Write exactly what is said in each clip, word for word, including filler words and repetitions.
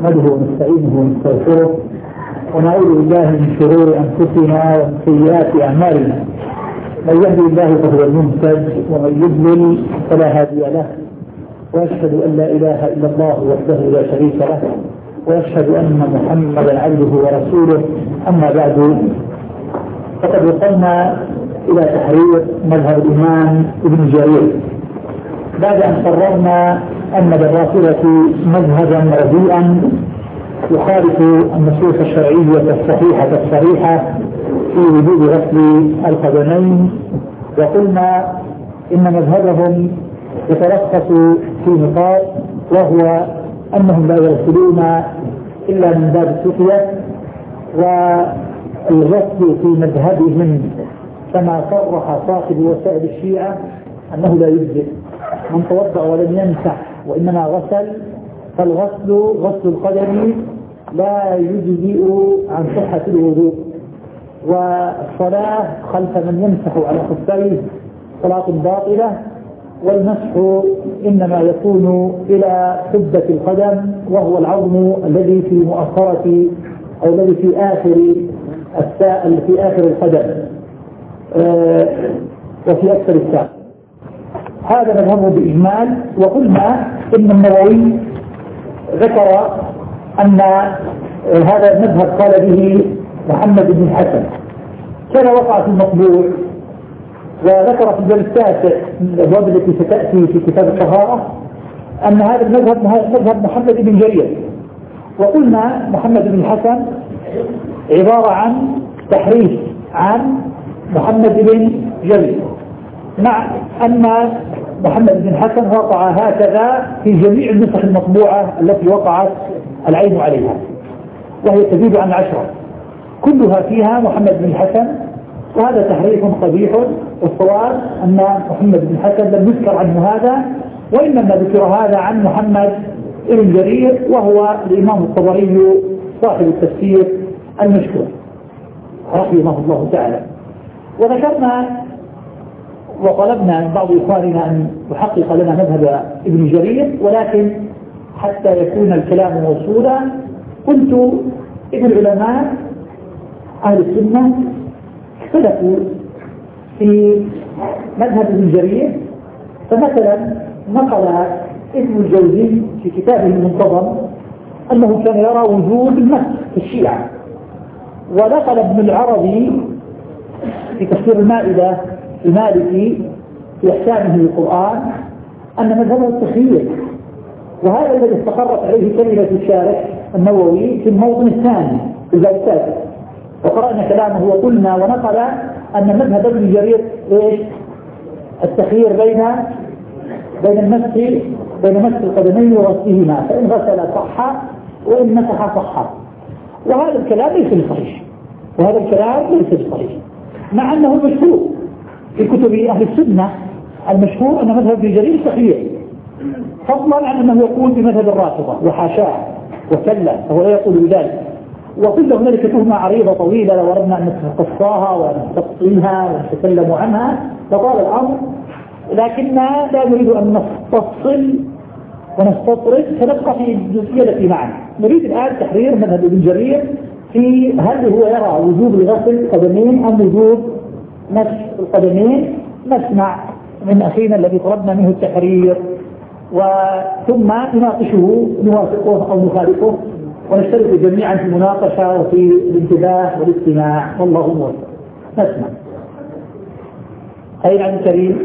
نحمده ونستعينه ونستغفره ونعوذ بالله من شرور أنفسنا ومن سيئات أعمالنا. من يهدي الله فهو المهتد ومن يضلل فلا هادي له، وأشهد أن لا إله إلا الله وحده لا شريك له، وأشهد أن محمدا عبده ورسوله. أما بعد، فقد وصلنا إلى تحرير مذهب الإمام ابن جرير بعد أن قررنا أن للرافضة مذهبا رديئا يخالف النصوص الشرعية الصحيحة الصريحة في وجوب غسل القدمين، وقلنا إن مذهبهم يتلخص في نقاط، وهو أنهم لا يغسلون إلا من باب السقيا، والغسل في مذهبهم كما صرح صاحب وسائل الشيعة أنه لا يجزئ من توضأ ولم يمسح وإنما غسل، فالغسل غسل القدم لا يجزئ عن صحة الوضوء، والصلاة خلف من يمسح على خفيه صلاة باطلة، والمسح إنما يكون إلى حبة القدم وهو العظم الذي في مؤخرة أو الذي في آخر الساء في آخر القدم آه وفي أكثر الساق. هذا مذهبه بإجمال. وقلنا إن النووي ذكر أن هذا المذهب قال به محمد بن الحسن، كان وقع في المطبوع، وذكر في الباب التاسع من الأبواب التي ستأتي في كتاب الطهارة أن هذا المذهب مذهب محمد بن جرير. وقلنا محمد بن الحسن عبارة عن تحريف عن محمد بن جرير، مع أن محمد بن الحسن وقع هكذا في جميع النسخ المطبوعة التي وقعت العين عليها، وهي تزيد عن عشرة كلها فيها محمد بن الحسن، وهذا تحريف قبيح. والصواب أن محمد بن الحسن لم يذكر عنه هذا، وإنما ذكر هذا عن محمد بن جرير، وهو الإمام الطبري صاحب التفسير المشهور رحمه الله تعالى. وذكرنا وطلبنا من بعض إخواننا أن يحقق لنا مذهب ابن جرير، ولكن حتى يكون الكلام موصولا قلت إن العلماء أهل السنة اختلفوا في مذهب ابن جرير. فمثلا نقل ابن الجوزي في كتابه المنتظم أنه كان يرى وجوب المسح في الشيعة، ونقل ابن العربي في تفسير المائدة المالكي في أحكامه للقرآن أن مذهبه التخيير، وهذا الذي استقرت عليه كلمة الشارح النووي في الموطن الثاني في الباب الثالث. وقرأنا كلامه وقلنا ونقل أن مذهب ابن جرير إيش؟ التخيير بين بين المسح بين مسح القدمين وغسلهما، فإن غسل صح وإن مسح صح. وهذا الكلام ليس بصحيح، وهذا الكلام ليس بصحيح، مع أنه المشهور في كتب أهل السنة. المشهور أن مذهب ابن جرير صحيح، فضلا عن أنه يقول بمذهب الرافضة وحاشاه وكلا، فهو لا يقول بذلك. وكل هنالك تهمة عريضة طويلة لو أردنا أن نتقصاها ونستقصيها ونتكلم عنها لطال الأمر، لكننا لا نريد أن نفصل ونستطرد، فنبقى في الجزئية التي معنا. نريد الآن تحرير مذهب ابن جرير في هل هو يرى وجوب غسل القدمين أم وجوب مسح القدمين. نسمع من أخينا الذي طلبنا منه التحرير، وثم نناقشه نوافقه أو نخالفه، ونشترك جميعا في المناقشة وفي الانتباه والاستماع، والله موفق. نسمع. أين عبد الكريم؟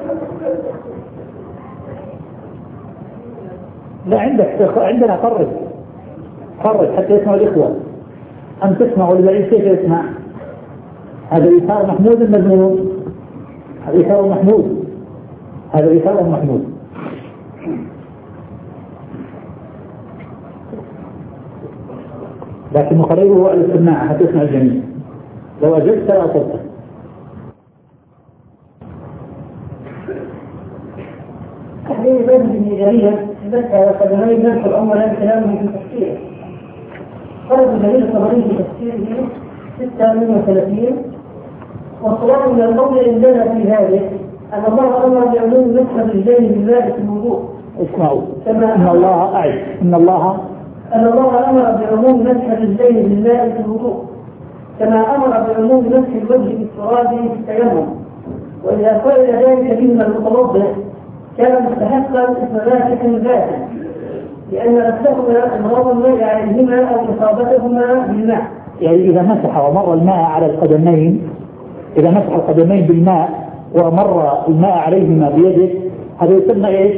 لا عندك، عندنا قرب قرب حتى يسمع الإخوة. أن تسمع والبعيد كيف يسمع؟ هذا إيثار محمود المذموم، هذا إيثار محمود، هذا إيثار محمود. لكن مخرجه هو الاستماع حتى يسمع الجميع. لو أجبت لا أصدق. تحرير باب ابن جرير مسح على قدمين مسح الأمر لا كلامه في التفسير. قال ابن جرير الطبري في تفسيره ستة وثلاثين، والصواب من القول عندنا في هذه أن الله أمر بعلوم مسح الرجلين بالماء في الوضوء. اسمعوا، إن الله أعد إن الله أن الله أمر بعموم مسح الرجلين بالماء في الوضوء، كما أمر بعموم مسح الوجه بالتراب في التيمم. وإذا فعل ذلك بهما المتوضئ كان مستحقا اسم ماسح ذاته، لأن نفسهما إمرار الماء عليهما أو إصابتهما بالماء. يعني إذا مسح ومر الماء على القدمين، إذا مسح القدمين بالماء ومر الماء عليهما بيده، هذا يسمى إيش؟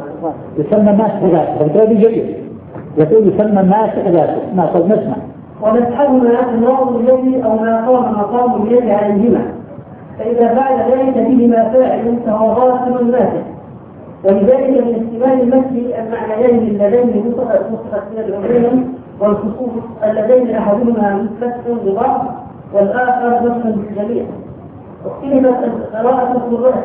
يسمى ماسح ذاته. فبالتالي جريء يقول يسمى ماسح ذاته. ما قد نسمع. ومسحهما إمرار اليد أو ما قام مقام اليد عليهما، فإذا فعل ذلك بهما فاعل فهو غاسل ماسح. ولذلك من احتمال المسح المعنيين اللذين نسخت من العموم والخصوص اللذين أحدهما مسح ببعض والآخر مسح بالجميع. اختلفت قراءة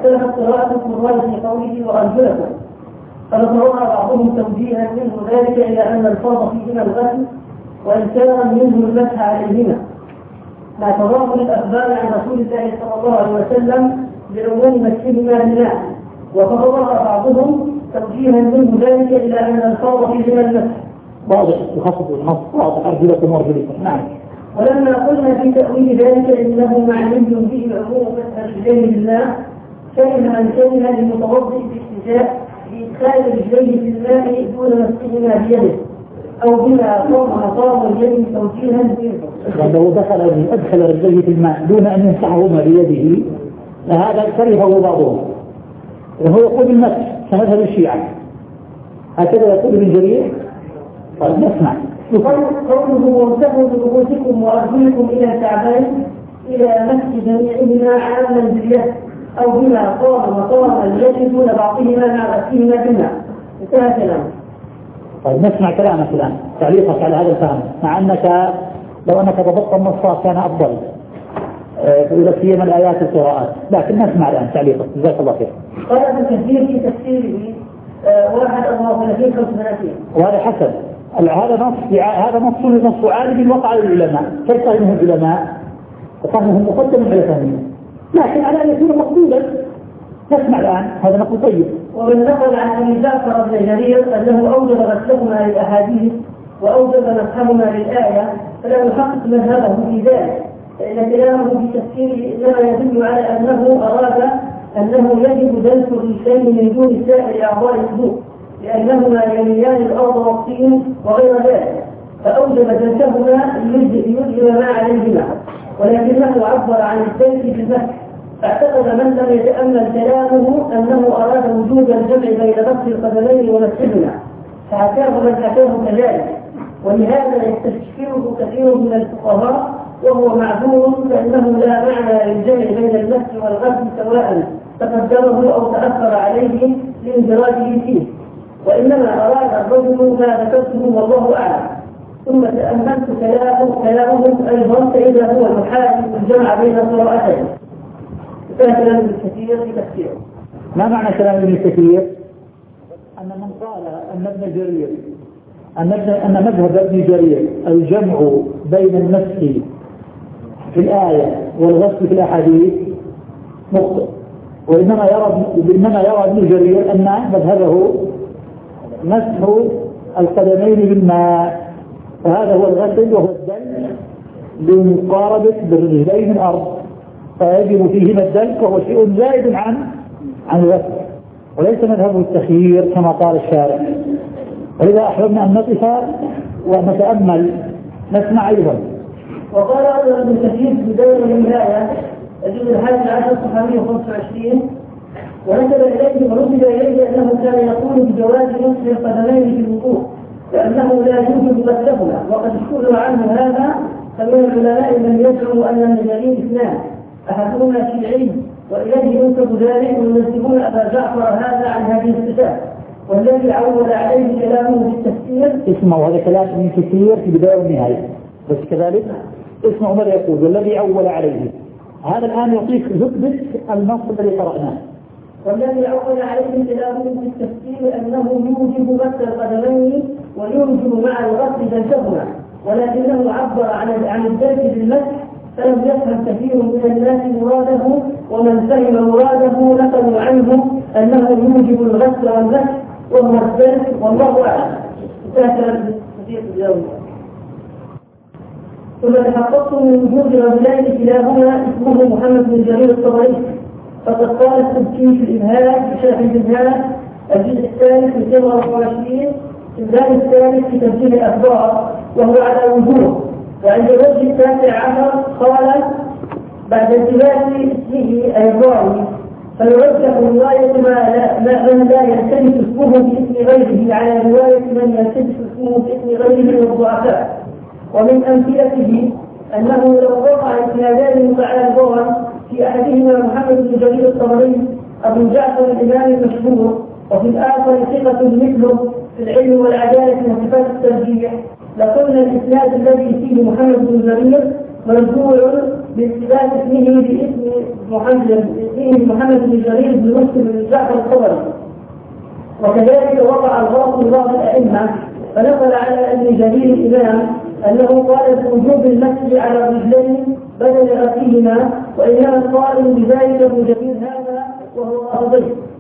القراءة في قوله وأرجلكم، فنظرها بعضهم توجيها منه ذلك إلى أن الفاظ فيهما الغسل وإنكارا منه المسح عليهما، مع تضامن الأخبار عن رسول الله صلى الله عليه وسلم بعموم مسحهما بالماء، وفضلها بعضهم توجيها منه ذلك إلى أن الفاظ فيهما المسح. واضح يخصص النص واضح أرجلكم وأرجلكم. نعم. ولما قلنا في تأويل ذلك إنه معني به عموم مسح الرجلين بالماء، كان من كان للمتوضئ باستجاء بإدخال رجليه في الماء دون مسحهما بيده أو بما قام مقام اليد توجيها منه. لو دخل أدخل رجليه في الماء دون أن يمسحهما بيده فهذا كرهه بعضهم، وهو يقول المسح كمذهب الشيعة، هكذا يقول ابن جرير. طيب نسمع. قوله وامسحوا برؤوسكم وأرجلكم إلى الكعبين إلى مسح جميعهما عاما باليد أو بما قام مقام اليد دون بعضهما مع غسلهما بالماء. انتهى كلامه. طيب نسمع كلامك الآن، تعليقك على هذا الفهم، مع أنك لو أنك ضبطت النص كان أفضل إذا سيما الآيات القراءات، لكن نسمع الآن تعليقك. جزاك الله خير. قال ابن كثير في تفسيره واحد أو ثلاثين خمس ثلاثين، وهذا حسن. هذا نص هذا نص نص عالم وقع للعلماء، كيف فهمه العلماء؟ فهمهم مقدم على فهمهم، لكن على أن يكون مقبولا. نسمع الآن هذا نقل طيب. ومن نقل عن أبي جعفر بن جرير أنه أوجب غسلهما للأحاديث وأوجب مسحهما للآية، فلا يحقق مذهبه في ذلك، فإن كلامه في تفسيره إنما يدل على أنه أراد أنه يجب دلك الرجلين من دون سائر أعضاء الوضوء، لأنهما يليان الأرض والطين وغير ذلك، فأوجب دلكهما ليجب ما عليهما، ولكنه عبر عن الدلك بالمسح، فاعتقد من لم يتأمل كلامه أنه أراد وجود الجمع بين غسل القدمين ومسحهما، فحكاه من حكاه كذلك، ولهذا يستشكله كثير من الفقهاء وهو معذور، فإنه لا معنى للجمع بين المسح والغسل سواء تقدمه أو تأخر عليه لانفراده فيه، وإنما أراد الرجل ما ذكرته والله أعلم. ثم تأملت كلامه كلامهم أيضا فإذا هو المحال الجمع بين قراءتين. كلام ابن كثير في تفسيره. ما معنى كلام ابن كثير؟ أن من قال أن ابن جرير أن أن مذهب ابن جرير الجمع بين المسح في الآية والغسل في الأحاديث مخطئ، وإنما يرى إنما يرى ابن جرير أن مذهبه مسح القدمين بالماء، فهذا هو الغسل وهو الدلك بمقاربة بالرجلين الأرض، فيجب فيهما الدلك وهو شيء زائد عن عن الغسل، وليس مذهبه التخيير كما قال الشارع. ولذا أحببنا أن نقف ونتأمل. نسمع أيضا. وقال أيضا ابن كثير في بداية الولاية الجزء الحادي عشر صفحة مئة وخمسة وعشرين، ونسب إليه ونسب إليه أنه كان يقول بجواز مسح القدمين في الوضوء لأنه لا يوجد غسلهما، وقد اشتهر عنه هذا، فمن العلماء من يزعم أن النجارين اثنان أحدهما شيعي وإليه ينسب ذلك، وينسبون أبا جعفر هذا عن هذه الصفات، والذي عول عليه كلامه في التفسير. اسمعوا هذا كلام ابن كثير في البداية والنهاية، بس كذلك اسمع عمر يقول والذي عول عليه، هذا الآن يعطيك زبدة النص الذي قرأناه. والذي عول عليه كلامه في التفسير أنه يوجب غسل القدمين ويوجب مع الغسل دلكهما، ولكنه عبر عن عن الدلك بالمسح، فلم يفهم كثير من الناس مراده، ومن فهم مراده نقلوا عنه أنه يوجب الغسل والمسح وهو الدلك، والله أعلم. تفسير اليوم. ثم تحققت من وجود رجلين كلاهما اسمه محمد بن جرير الطبري، فقد قال السبكي في الإبهام في شرح الإبهام الجزء الثالث من سبعة وعشرين في الباب الثالث في تفسير الأخبار وهو على وجوه. وعند الوجه التاسع عشر قال بعد التباس اسمه أي الراوي فيرجح رواية ما لا, من لا يلتبس اسمه باسم غيره على رواية من يلتبس اسمه باسم غيره والضعفاء. ومن أمثلته أنه لو وقع اسنادان متعارضان في أحدهما محمد بن جرير الطبري أبو جعفر الإمام المشهور وفي الآخر ثقة مثله في العلم والعدالة وصفات الترجيح لقلنا الإسناد الذي فيه محمد بن جرير مرجوع باثبات اسمه باسم محمد اسمه محمد بن جرير بن مسلم بن جعفر الطبري. وكذلك وقع الغلط من بعض الأئمة فنقل على ابن جرير الإمام أنه قال بوجوب المسح على الرجلين بدل غسلهما وإنما القائل بذلك ابن جرير هذا وهو أرضي.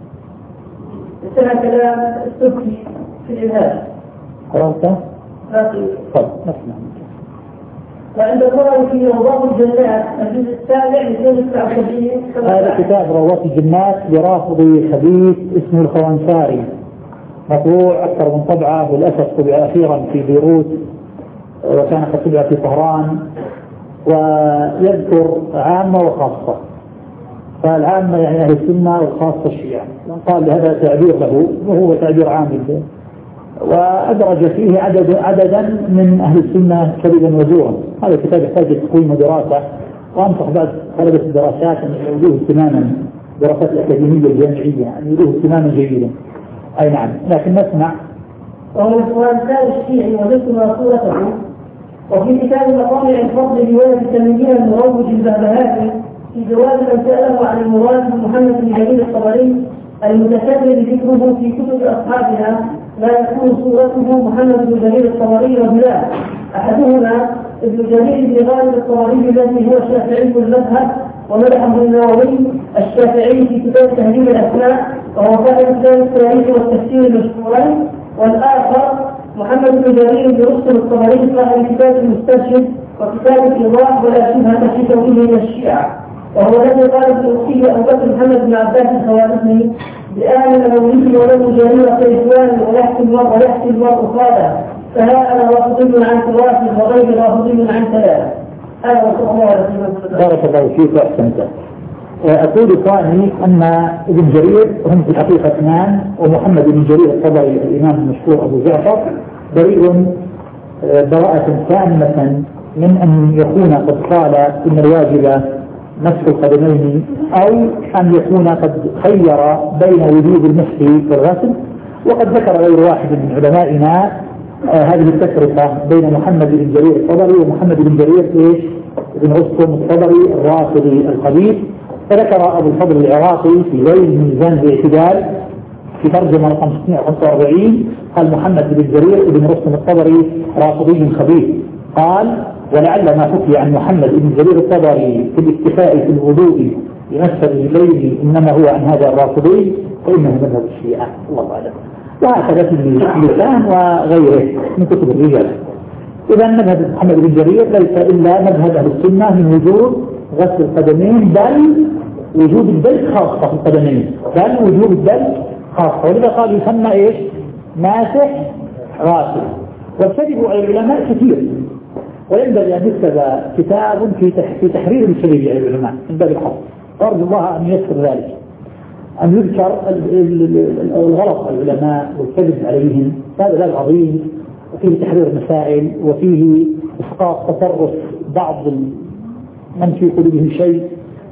انتهى كلام السبكي في الإبهام. قرأته؟ طيب نسمع. وعند قرأ في روضات الجنات الجزء السابع مئتين وتسعة وسبعين هذا كتاب روضات الجنات لرافضي خبيث اسمه الخوانساري مطبوع أكثر من طبعة وللأسف طبع أخيرا في بيروت وكان قد طبع في طهران ويذكر عامة وخاصة. فالعامة يعني أهل السنة والخاصة الشيعة قال هذا تعبير له وهو تعبير عام جدا وأدرج فيه عدد عددا من أهل السنة كذبا وزورا. هذا الكتاب يحتاج تقويم ودراسة وأنصح بعض طلبة الدراسات أن يولوه اهتماما دراسات الأكاديمية الجامعية أن يولوه اهتماما جيدا. أي نعم لكن نسمع. وهو الخوانساري الشيعي وذكر صورته وفي كتاب مقامع الفضل رواية التميمية المروج البهبهاتي في جواز من سأله عن المراد محمد بن جرير الطبري المتكرر ذكره في كتب أصحابنا لا يكون صورته محمد بن جرير الطبري رجلان أحدهما ابن جرير بن غالب الطبري الذي هو شافعي المذهب ومدحه النووي الشافعي في كتاب تهذيب الأسماء وهو كان كتاب التاريخ والتفسير المشهورين، والآخر محمد بن جرير بن رستم الطبري صاحب كتاب المسترشد وكتاب الإيضاح ولا شبهة في كونه من الشيعة، وهو الذي قال ابن أخيه أبو بكر محمد بن عباس الخوارزمي بآل الأموي ولم جرير كإخوان ويحكي المرء ويحكي المرء قال فها أنا رافضي عن ثلاث وغير رافضي عن ثلاث. هذا وصلى الله عليه وسلم. بارك الله فيك وأحسنت. أقول ثاني أن ابن جرير هم في الحقيقة اثنان ومحمد بن جرير الطبري الإمام المشهور أبو جعفر بريء براءة تامة من أن يكون قد قال إن الواجب مسح القدمين أو أن يكون قد خير بين وجوب المسح والغسل. وقد ذكر غير واحد من علمائنا آه هذه التفرقة بين محمد بن جرير الطبري ومحمد بن جرير إيش بن رستم الطبري الرافضي الخبيث. فذكر أبو الفضل العراقي في غير ميزان الاعتدال في ترجمة رقم ستمائة وخمسة وأربعين قال محمد بن جرير بن رستم الطبري رافضي خبيث. قال ولعل ما حكي عن محمد بن جرير الطبري في الاكتفاء في الوضوء بمسح الرجلين إنما هو عن هذا الرافضي فإنه مذهب الشيعة الله أعلم. وهكذا في اللسان وغيره من كتب الرجال. إذا مذهب محمد بن جرير ليس إلا مذهب أهل السنة من وجود غسل القدمين بل وجود الدلك خاصة في القدمين بل وجود الدلك خاصة. ولذا قال يسمى إيش ماسح غاسل. والكذب على العلماء كثير وينبغي أن يكتب كتاب في تحرير الكذب على العلماء من باب الحق. أرجو الله أن يذكر ذلك أن يذكر الغلط على العلماء والكذب عليهم. هذا باب عظيم وفيه تحرير مسائل وفيه إسقاط تصرف بعض من في قلوبهم شيء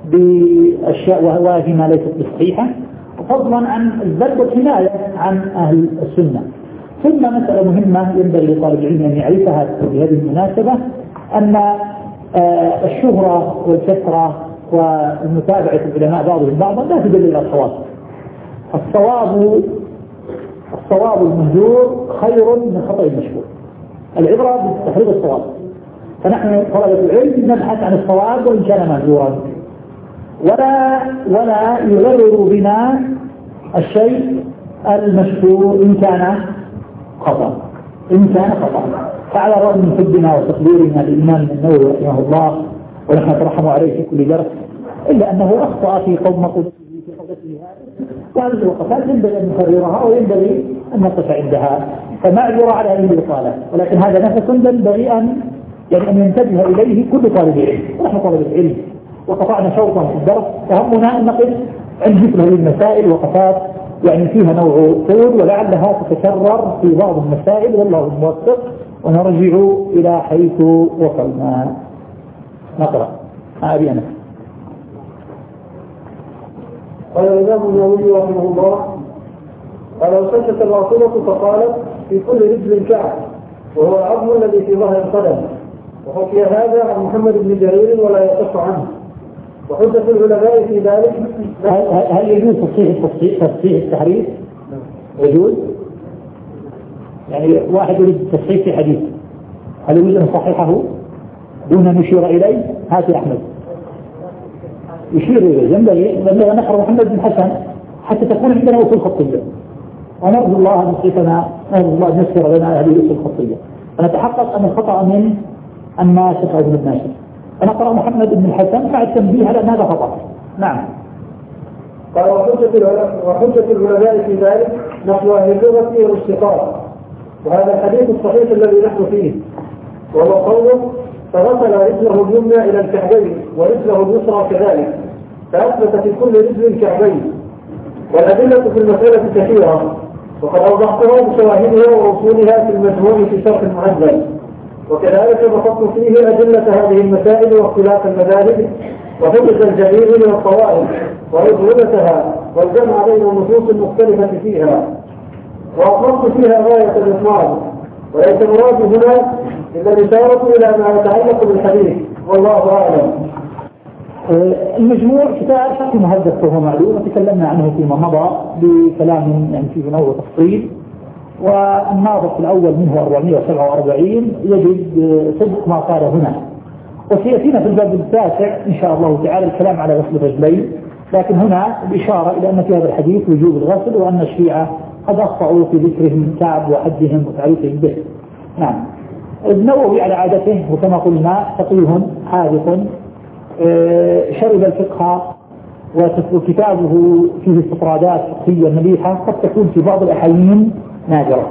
بأشياء واهمة ليست بصحيحة فضلا عن الذب والحماية عن أهل السنة. ثم مسألة مهمة ينبغي لطالب العلم أن يعرفها في هذه المناسبة أن الشهرة والكثرة والمتابعة العلماء بعضهم بعضا لا تدل إلى الصواب. الصواب الصواب المهجور خير من خطأ المشهور. العبرة بتحرير الصواب. فنحن طلبة العلم نبحث عن الصواب وإن كان مهجورا ولا ولا يغرر بنا الشيء المشهور إن كان خطأ. إن كان خطأ. فعلى الرغم من حبنا وتقديرنا للإمام النووي رحمه الله ونحن نترحم عليه في كل درس، إلا أنه أخطأ في قول مقولته في قولته هذه، وهذه الوقفات ينبغي أن نكررها وينبغي أن نقف عندها، فمعذرة على هذه الإطالة، ولكن هذا نفس ينبغي أن يعني أن ينتبه إليه كل طالب علم، ونحن طالب العلم وقطعنا شوطا في الدرس، فهمنا أن نقف عند مثل هذه المسائل وقفات يعني فيها نوع طول ولعلها تتكرر في بعض المسائل، والله الموفق، ونرجع إلى حيث وصلنا. نقرأ أبي أنا. قال الإمام النووي رحمه الله: قال وسكت الرافضة فقالت في كل رجل كعب، وهو العظم الذي في ظهر القدم، وحكي هذا عن محمد بن جرير ولا يصح عنه، وحدث العلماء في ذلك. هل يجوز تصحيح تصحيح التحريف؟ يجوز؟ يعني واحد يريد تصحيح في حديث، هل يجوز أن نصححه دون أن نشير إليه؟ هات يا أحمد يشير إليه. ينبغي ينبغي أن نقرأ محمد بن حسن حتى تكون عندنا أصول خطية، ونرجو الله أن يصيبنا، نرجو الله أن يسر لنا هذه الأصول الخطية، فنتحقق أن الخطأ من الناسخ أو من الناسخ. فنقرأ محمد بن الحسن مع التنبيه على أن هذا خطأ. نعم. قال وحجة العلماء في ذلك نحو أهل اللغة والاشتقاق، وهذا الحديث الصحيح الذي نحن فيه، وهو قوله: فغسل رجله اليمنى إلى الكعبين ورجله اليسرى كذلك، فأثبت في كل رجل الكعبين. والأدلة في المسألة كثيرة، وقد أوضحتها بشواهدها ووصولها في المجموع في شرح المعزل، وكذلك بسطت فيه أدلة هذه المسائل واختلاف المذاهب وحجج الجميع من الطوائف وأجوبتها والجمع بين النصوص المختلفة فيها، وأطلقت فيها غاية الإطلاق، وليس المراد هنا إلا الإشارة إلى ما يتعلق بالحديث، والله أعلم. المجموع كتاب شرح مهذب وهو معلوم، وتكلمنا عنه فيما مضى بكلام يعني فيه نوع تفصيل، والناظر الأول منه أربعمائة وسبعة وأربعين يجد صدق ما قال هنا. وسيأتينا في الباب التاسع إن شاء الله تعالى الكلام على غسل الرجلين، لكن هنا الإشارة إلى أن في هذا الحديث وجوب الغسل، وأن الشيعة قد أخطأوا في ذكرهم كعب وحدهم وتعريفهم به. نعم. النووي على عادته وكما قلنا فقيه حاذق، شرب الفقه، وكتابه فيه استطرادات فقهية مليحة قد تكون في بعض الأحايين نادرة،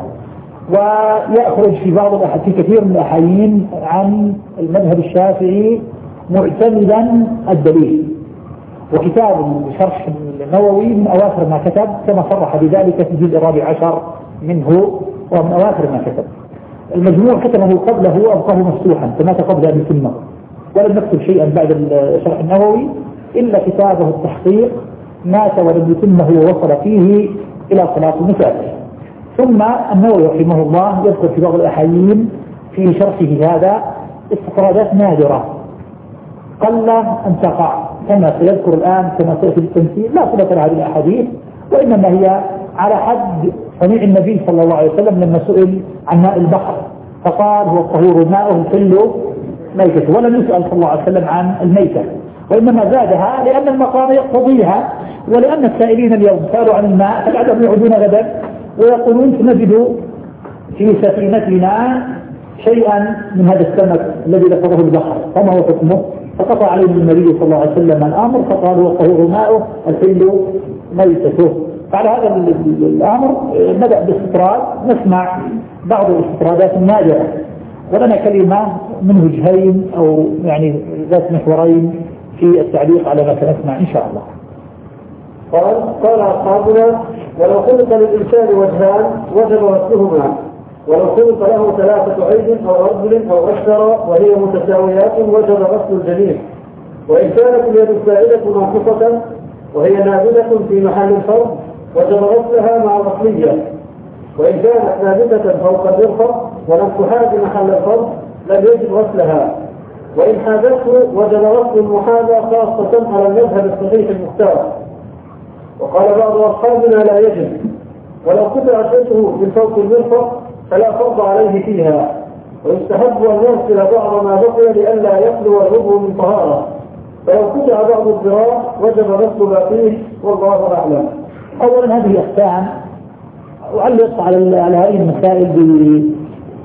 ويأخرج في بعض في كثير من الأحايين عن المذهب الشافعي معتمدا الدليل. وكتاب شرح النووي من أواخر ما كتب، كما صرح بذلك في الجزء الرابع عشر منه، ومن أواخر ما كتب. المجموع كتبه قبله وأبقاه مفتوحا فمات قبل أن يتمه، ولم نكتب شيئا بعد الشرح النووي إلا كتابه التحقيق، مات ولم يتمه ووصل فيه إلى صلاة المسافر. ثم النووي رحمه الله يذكر في بعض الأحايين في شرحه هذا استطرادات نادرة قل أن تقع، كما سيذكر الآن كما سيأتي بالتمثيل، لا صلة لهذه الأحاديث، وإنما هي على حد صنيع النبي صلى الله عليه وسلم لما سئل عن ماء البحر فقال هو الطهور ماءه الحل ميتة، ولم يسأل صلى الله عليه وسلم عن الميتة، وإنما زادها لأن المقام يقتضيها، ولأن السائلين اليوم سألوا عن الماء فبعدهم يعودون غدا ويقولون نجد في سفينتنا شيئا من هذا السمك الذي ذكره البحر فما هو حكمه؟ فقطع عليه النبي صلى الله عليه وسلم الأمر فقال هو الطهور ماءه الحل ميتته. فعلى هذا الأمر بدأ باستطراد، نسمع بعض الاستطرادات النادرة، ولنا كلمة من وجهين أو يعني ذات محورين في التعليق على ما سنسمع إن شاء الله. قال قال أصحابنا: ولو خلق للإنسان وجهان وجب غسلهما، ولو خلق له ثلاثة أيد أو أرجل أو أكثر وهي متساويات وجب غسل الجميع، وإن كانت اليد السائلة ناقصة وهي نابتة في محل الفرد وجب غسلها مع الأصلية، وإن كانت نابتة فوق الرفق ولم تحاذ محل الفرد لم يجب غسلها، وإن حاذته وجب غسل المحاذاة خاصة على المذهب الصحيح المختار. وقال بعض أصحابنا لا يجب، ولو قطع شيئه من فوق المرفق فلا فرض عليه فيها، ويستحب أن يغسل بعض ما بقي لئلا يخلو العضو من طهارة، فلو قطع بعض الذراع وجب غسل ما فيه، والله أعلم. أولا هذه أحكام أعلق على على هذه المسائل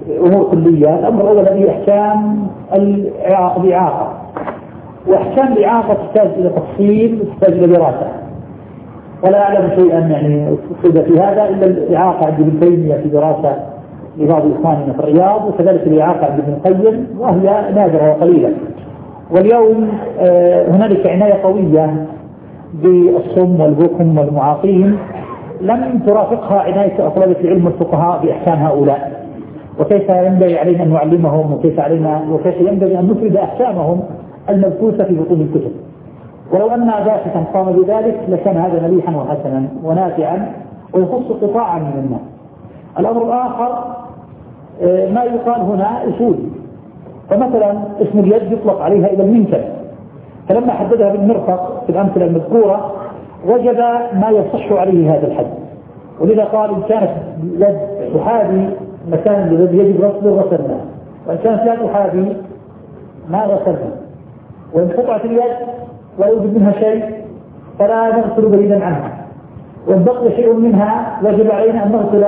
أمور كلية. الأمر الأول هذه أحكام الإعاقة، وأحكام الإعاقة تحتاج إلى تفصيل وتحتاج إلى دراسة، ولا أعلم شيئا يعني أفسد في هذا إلا الإعاقة عند ابن تيمية في دراسة لبعض إخواننا في الرياض، وكذلك الإعاقة عند ابن القيم وهي نادرة وقليلة. واليوم هنالك عناية قوية بالصم والبكم والمعاقين لم ترافقها عناية طلبة العلم والفقهاء بأحكام هؤلاء، وكيف ينبغي علينا أن نعلمهم، وكيف علينا وكيف ينبغي أن نفرد أحكامهم المبثوثة في بطون الكتب. ولو أن باحثا قام بذلك لكان هذا مليحا وحسنا ونافعا ويخص قطاعا من الناس. الأمر الآخر ما يقال هنا أصول، فمثلا اسم اليد يطلق عليها إلى المنكب، فلما حددها بالمرفق في الأمثلة المذكورة وجد ما يصح عليه هذا الحد، ولذا قال إن كانت اليد تحاذي مكان الذي يجب غسله غسلنا، وإن كانت لا تحاذي ما غسلنا، وإن قطعت اليد ولا يوجد منها شيء فلا نغسل بعيدا عنها، وإن بقي شيء منها وجب علينا أن نغسل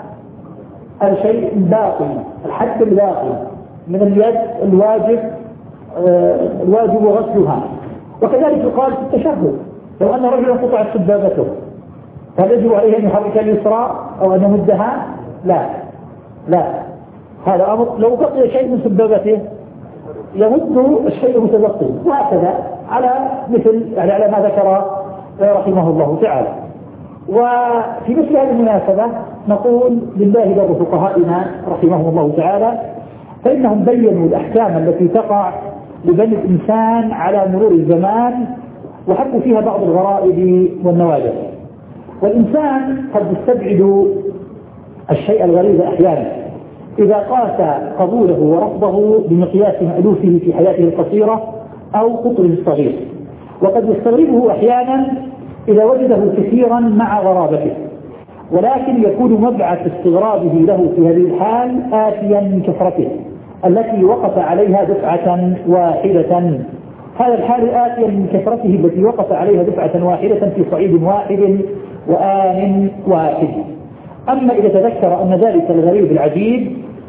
الشيء الباقي، الحد الباقي من اليد الواجب آه الواجب غسلها. وكذلك يقال في التشهد، لو أن رجلا قطعت سبابته هل يجب عليه أن يحرك اليسرى أو أن يمدها؟ لا لا، هذا أمر. لو بقي شيء من سبابته يمد الشيء متبقي، وهكذا على مثل يعني على ما ذكر رحمه الله تعالى. وفي مثل هذه المناسبة نقول لله در فقهائنا رحمهم الله تعالى، فإنهم بينوا الأحكام التي تقع لبني الإنسان على مرور الزمان وحكوا فيها بعض الغرائب والنوادر. والإنسان قد يستبعد الشيء الغريب أحيانا إذا قاس قبوله ورفضه بمقياس مألوفه في حياته القصيرة أو قطره الصغير، وقد يستغربه أحيانا إذا وجده كثيرا مع غرابته، ولكن يكون مبعث استغرابه له في هذه الحال آتيا من كثرته التي وقف عليها دفعة واحدة. هذا الحال آتيا من كثرته التي وقف عليها دفعة واحدة في صعيد واحد وآن واحد. أما إذا تذكر أن ذلك الغريب العجيب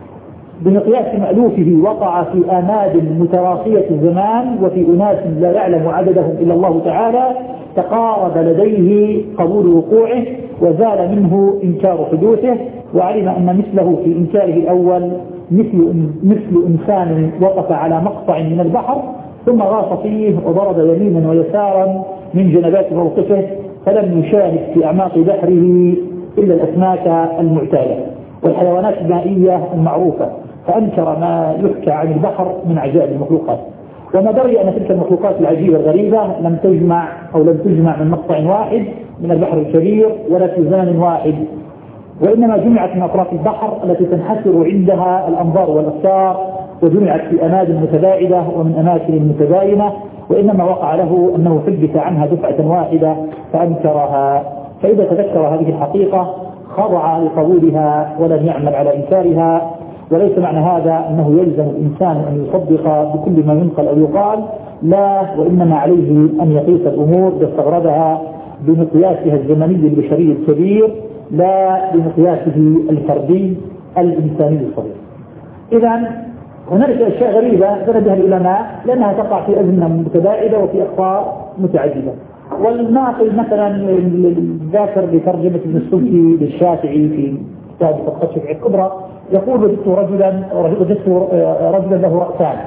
بمقياس مألوفه وقع في آماد متراخية الزمان وفي أناس لا يعلم عددهم إلا الله تعالى، تقارب لديه قبول وقوعه وزال منه إنكار حدوثه، وعلم أن مثله في إنكاره الأول مثل, مثل إنسان وقف على مقطع من البحر ثم غاص فيه وضرب يمينا ويسارا من جنبات موقفه فلم يشاهد في أعماق بحره إلا الأسماك المعتادة والحيوانات المائية المعروفة، فأنكر ما يحكى عن البحر من عجائب المخلوقات، وما دري أن تلك المخلوقات العجيبة الغريبة لم تجمع أو لم تجمع من مقطع واحد من البحر الكبير ولا في زمن واحد، وإنما جمعت من أطراف البحر التي تنحسر عندها الأنظار والأبصار، وجمعت في أماكن متباعدة ومن أماكن متباينة، وإنما وقع له أنه حدث عنها دفعة واحدة فأنكرها. فإذا تذكر هذه الحقيقة خضع لقبولها ولم يعمل على إنكارها. وليس معنى هذا أنه يلزم الإنسان أن يصدق بكل ما ينقل أو يقال، لا، وإنما عليه أن يقيس الأمور إذا استغربها بمقياسها الزمني البشري الكبير لا بمقياسه الفردي الإنساني الصغير. إذن هنالك أشياء غريبة ذهب العلماء لأنها تقع في أزمنة متباعدة وفي أقطار متعددة. والناقل مثلا الذاكر بترجمة ابن السبكي للشافعي في كتاب فتح الشافعي الكبرى يقول وجدت رجلا وجدت رجلا له رأسان.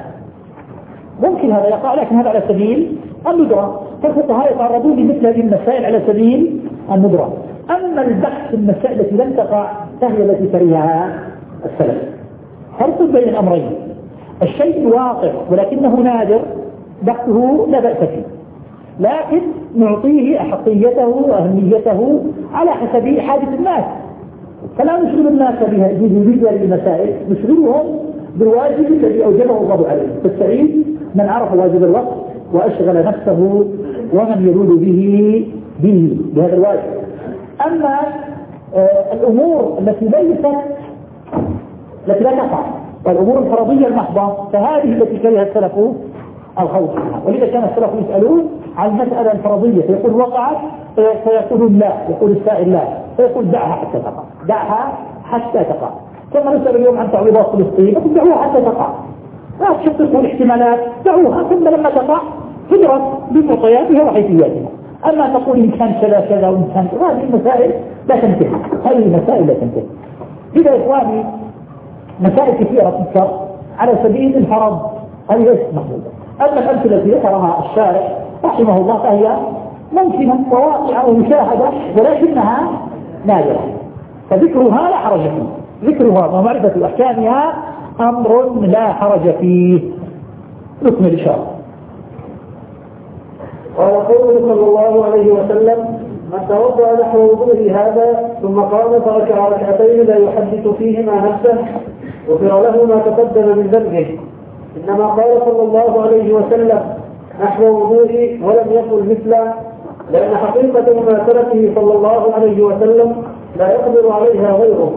ممكن هذا يقع، لكن هذا على سبيل الندرة، فالفقهاء يتعرضون لمثل هذه المسائل على سبيل الندرة. أما البحث في المسائل التي لم تقع فهي التي كرهها السلف. فرق بين الأمرين، الشيء واقع ولكنه نادر بحثه لا بأس فيه، لكن نعطيه أحقيته وأهميته على حسب حاجة الناس، فلا نشغل الناس بها بهذه المسائل، نشغلهم بالواجب الذي أوجبه الله عليه. فالسعيد من عرف واجب الوقت وأشغل نفسه ومن يلود به به بهذا الواجب. أما آه الأمور التي ليست التي لا تقع والأمور الفرضية المحضة فهذه التي كره السلف الخوض فيها. ولذا كان السلف يسألون عن المسألة الفرضية فيقول وقعت فيقولون لا، يقول السائل لا، فيقول دعها حتى تقع، دعها حتى تقع. ثم نسأل اليوم عن تعويضات فلسطين دعوها حتى تقع، لا تشققوا الاحتمالات، دعوها ثم لما تقع تدرس بمعطياتها وحيثياتها. أما تقول إن كان كذا كذا وإن كان هذه المسائل لا تنتهي، هذه المسائل لا تنتهي. إذا إخواني مسائل كثيرة تذكر على سبيل الفرض، هذه ليست محدودة. أما الأمثلة التي ذكرها الشارع رحمه الله فهي ممكنة وواقعة ومشاهدة ولكنها نادرة، فذكرها لا حرج فيه، ذكرها ومعرفة أحكامها أمر لا حرج فيه. نكمل الإشارة. قال قوله صلى الله عليه وسلم: من توضأ نحو وضوءه هذا ثم قام فركع ركعتين لا يحدث فيهما نفسه غفر له ما تقدم من ذنبه. إنما قال صلى الله عليه وسلم نحو وضوئه ولم يقل مثله، لأن حقيقة مماثلته صلى الله عليه وسلم لا يقدر عليها غيره.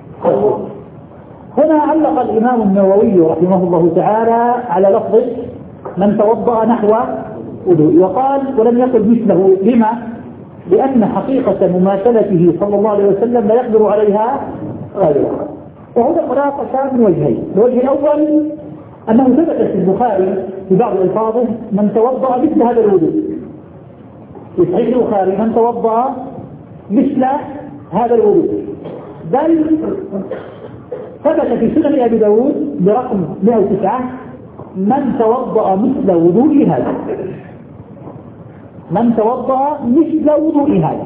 هنا علق الإمام النووي رحمه الله تعالى على لفظ من توضأ نحو وضوئه وقال ولم يقل مثله. لما؟ لأن حقيقة مماثلته صلى الله عليه وسلم لا يقدر عليها غيره. وهذا مناقشة من وجهين. الوجه الأول أنه ثبت في البخاري في بعض ألفاظه من توضأ مثل هذا الوضوء، في صحيح البخاري من توضأ مثل هذا الوضوء، بل ثبت في سنن أبي داود برقم مئة وتسعة من توضأ مثل وضوء هذا، من توضأ مثل وضوء هذا.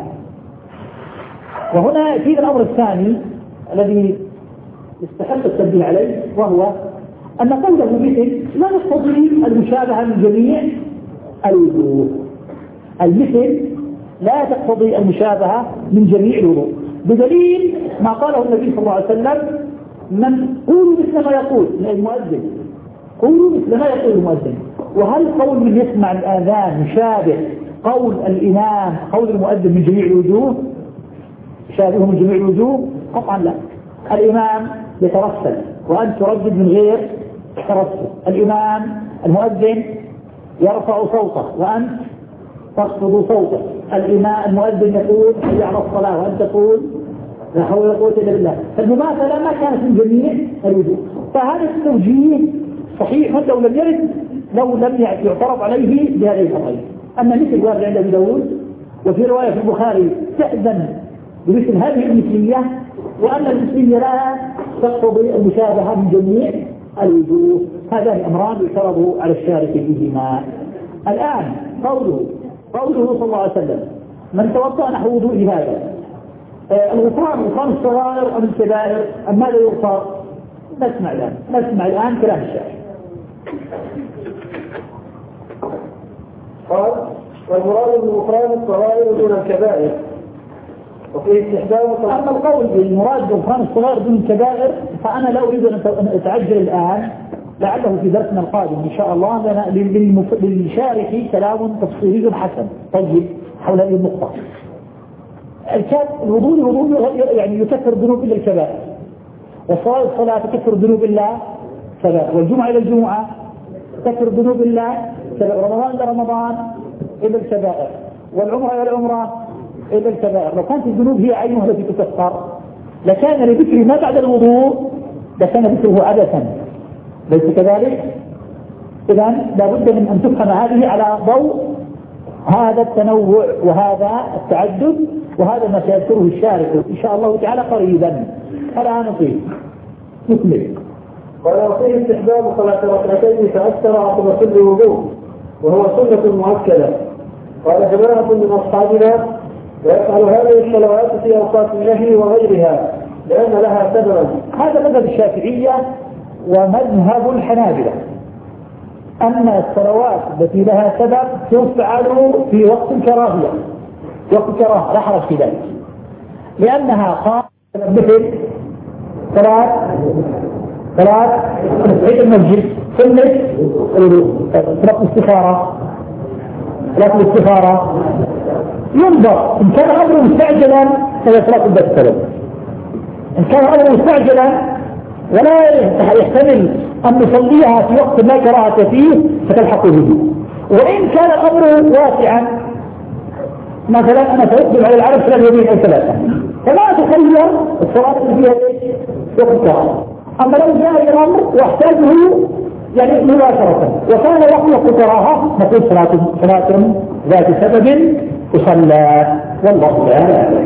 وهنا في الأمر الثاني الذي استحق التنبيه عليه، وهو أن قوله مثل لا يقتضي المشابهة من جميع الوضوء. المثل لا تقتضي المشابهة من جميع الوضوء، بدليل ما قاله النبي صلى الله عليه وسلم من قولوا مثل ما يقول المؤذن، قولوا مثل ما يقول المؤذن. وهل قول من يسمع الآذان مشابه قول الإمام قول المؤذن من جميع الوجوه؟ شابهه من جميع الوجوه؟ قطعا لا. الإمام يترسل وأنت تردد من غير ترسل، الإمام المؤذن يرفع صوته وأنت تخفض صوته، الإمام المؤذن يقول حي على الصلاة وأنت تقول لا حول ولا قوة إلا بالله. فالمماثلة ما كانت من جميع الوجوه، فهذا التوجيه صحيح لو لم يرد لو لم يعترض عليه بهذه الطريقة. أما مثل وارد عند أبي داود وفي رواية في البخاري تأذن بمثل هذه المثلية، وأن المثلية لا تقتضي المشابهة من جميع الوجوه. هذان الأمران يعترض على الشارع فيهما. الآن قوله قوله صلى الله عليه وسلم من توضأ نحو وضوء هذا، آه الغفران غفران الصغائر أم الكبائر أم ماذا يغفر؟ نسمع الآن نسمع الآن كلام الشارع. قال والمراد بالغفران الصغائر دون الكبائر، وفيه استحباب. أما القول بالمراد بالغفران الصغائر دون الكبائر فأنا لا أريد أن أتعجل الآن، لعله في درسنا القادم إن شاء الله لنا للشارح كلام تفصيلي حسن طيب حول هذه النقطة. الوضوء الوضوء يعني يكفر ذنوب إلا الكبائر، والصلاة الصلاة تكفر ذنوب إلا الكبائر، والجمعة إلى الجمعة تكفر ذنوب إلا الكبائر، رمضان إلى رمضان إلى الكبائر، والعمرة إلى العمرة إلى الكبائر. لو كانت الذنوب هي عينها التي تكفر لكان لذكر ما بعد الوضوء لكان ذكره عبثا، ليس كذلك؟ إذن لابد من أن تفهم هذه على ضوء هذا التنوع وهذا التعدد، وهذا ما سيذكره الشارع إن شاء الله تعالى قريبا. الآن نطيب نكمل. ولو فيه استحباب صلاة ركعتين فأكثر عقب كل وضوء، وهو سنة مؤكدة. قال جماعة من أصحابنا ويفعل هذه الصلوات في أوقات النهي وغيرها لأن لها سببا. هذا مذهب الشافعية ومذهب الحنابلة، أن الصلوات التي لها سبب تفعل في وقت الكراهية، وقت الكراهة لا حرج في ذلك، لأنها قامت مثل صلاة صلاة عيد المسجد، سنة صلاة الاستخارة، صلاة الاستخارة ينظر إن كان أمره مستعجلا فهي صلاة البتر، إن كان أمره مستعجلا ولا يحتمل أن نصليها في وقت لا كراهة فيه فتلحق به. وإن كان الأمر واسعا مثلا أنا سأقدم على العرب ثلاث يومين أو ثلاثة فلا تخير الصلاة اللي فيها ايش؟ وقتها. اما لو جاء الامر واحتاجه يعني مباشرة وكان وقت تراها نقول صلاة صلاة ذات سبب تصلى والله تعالى.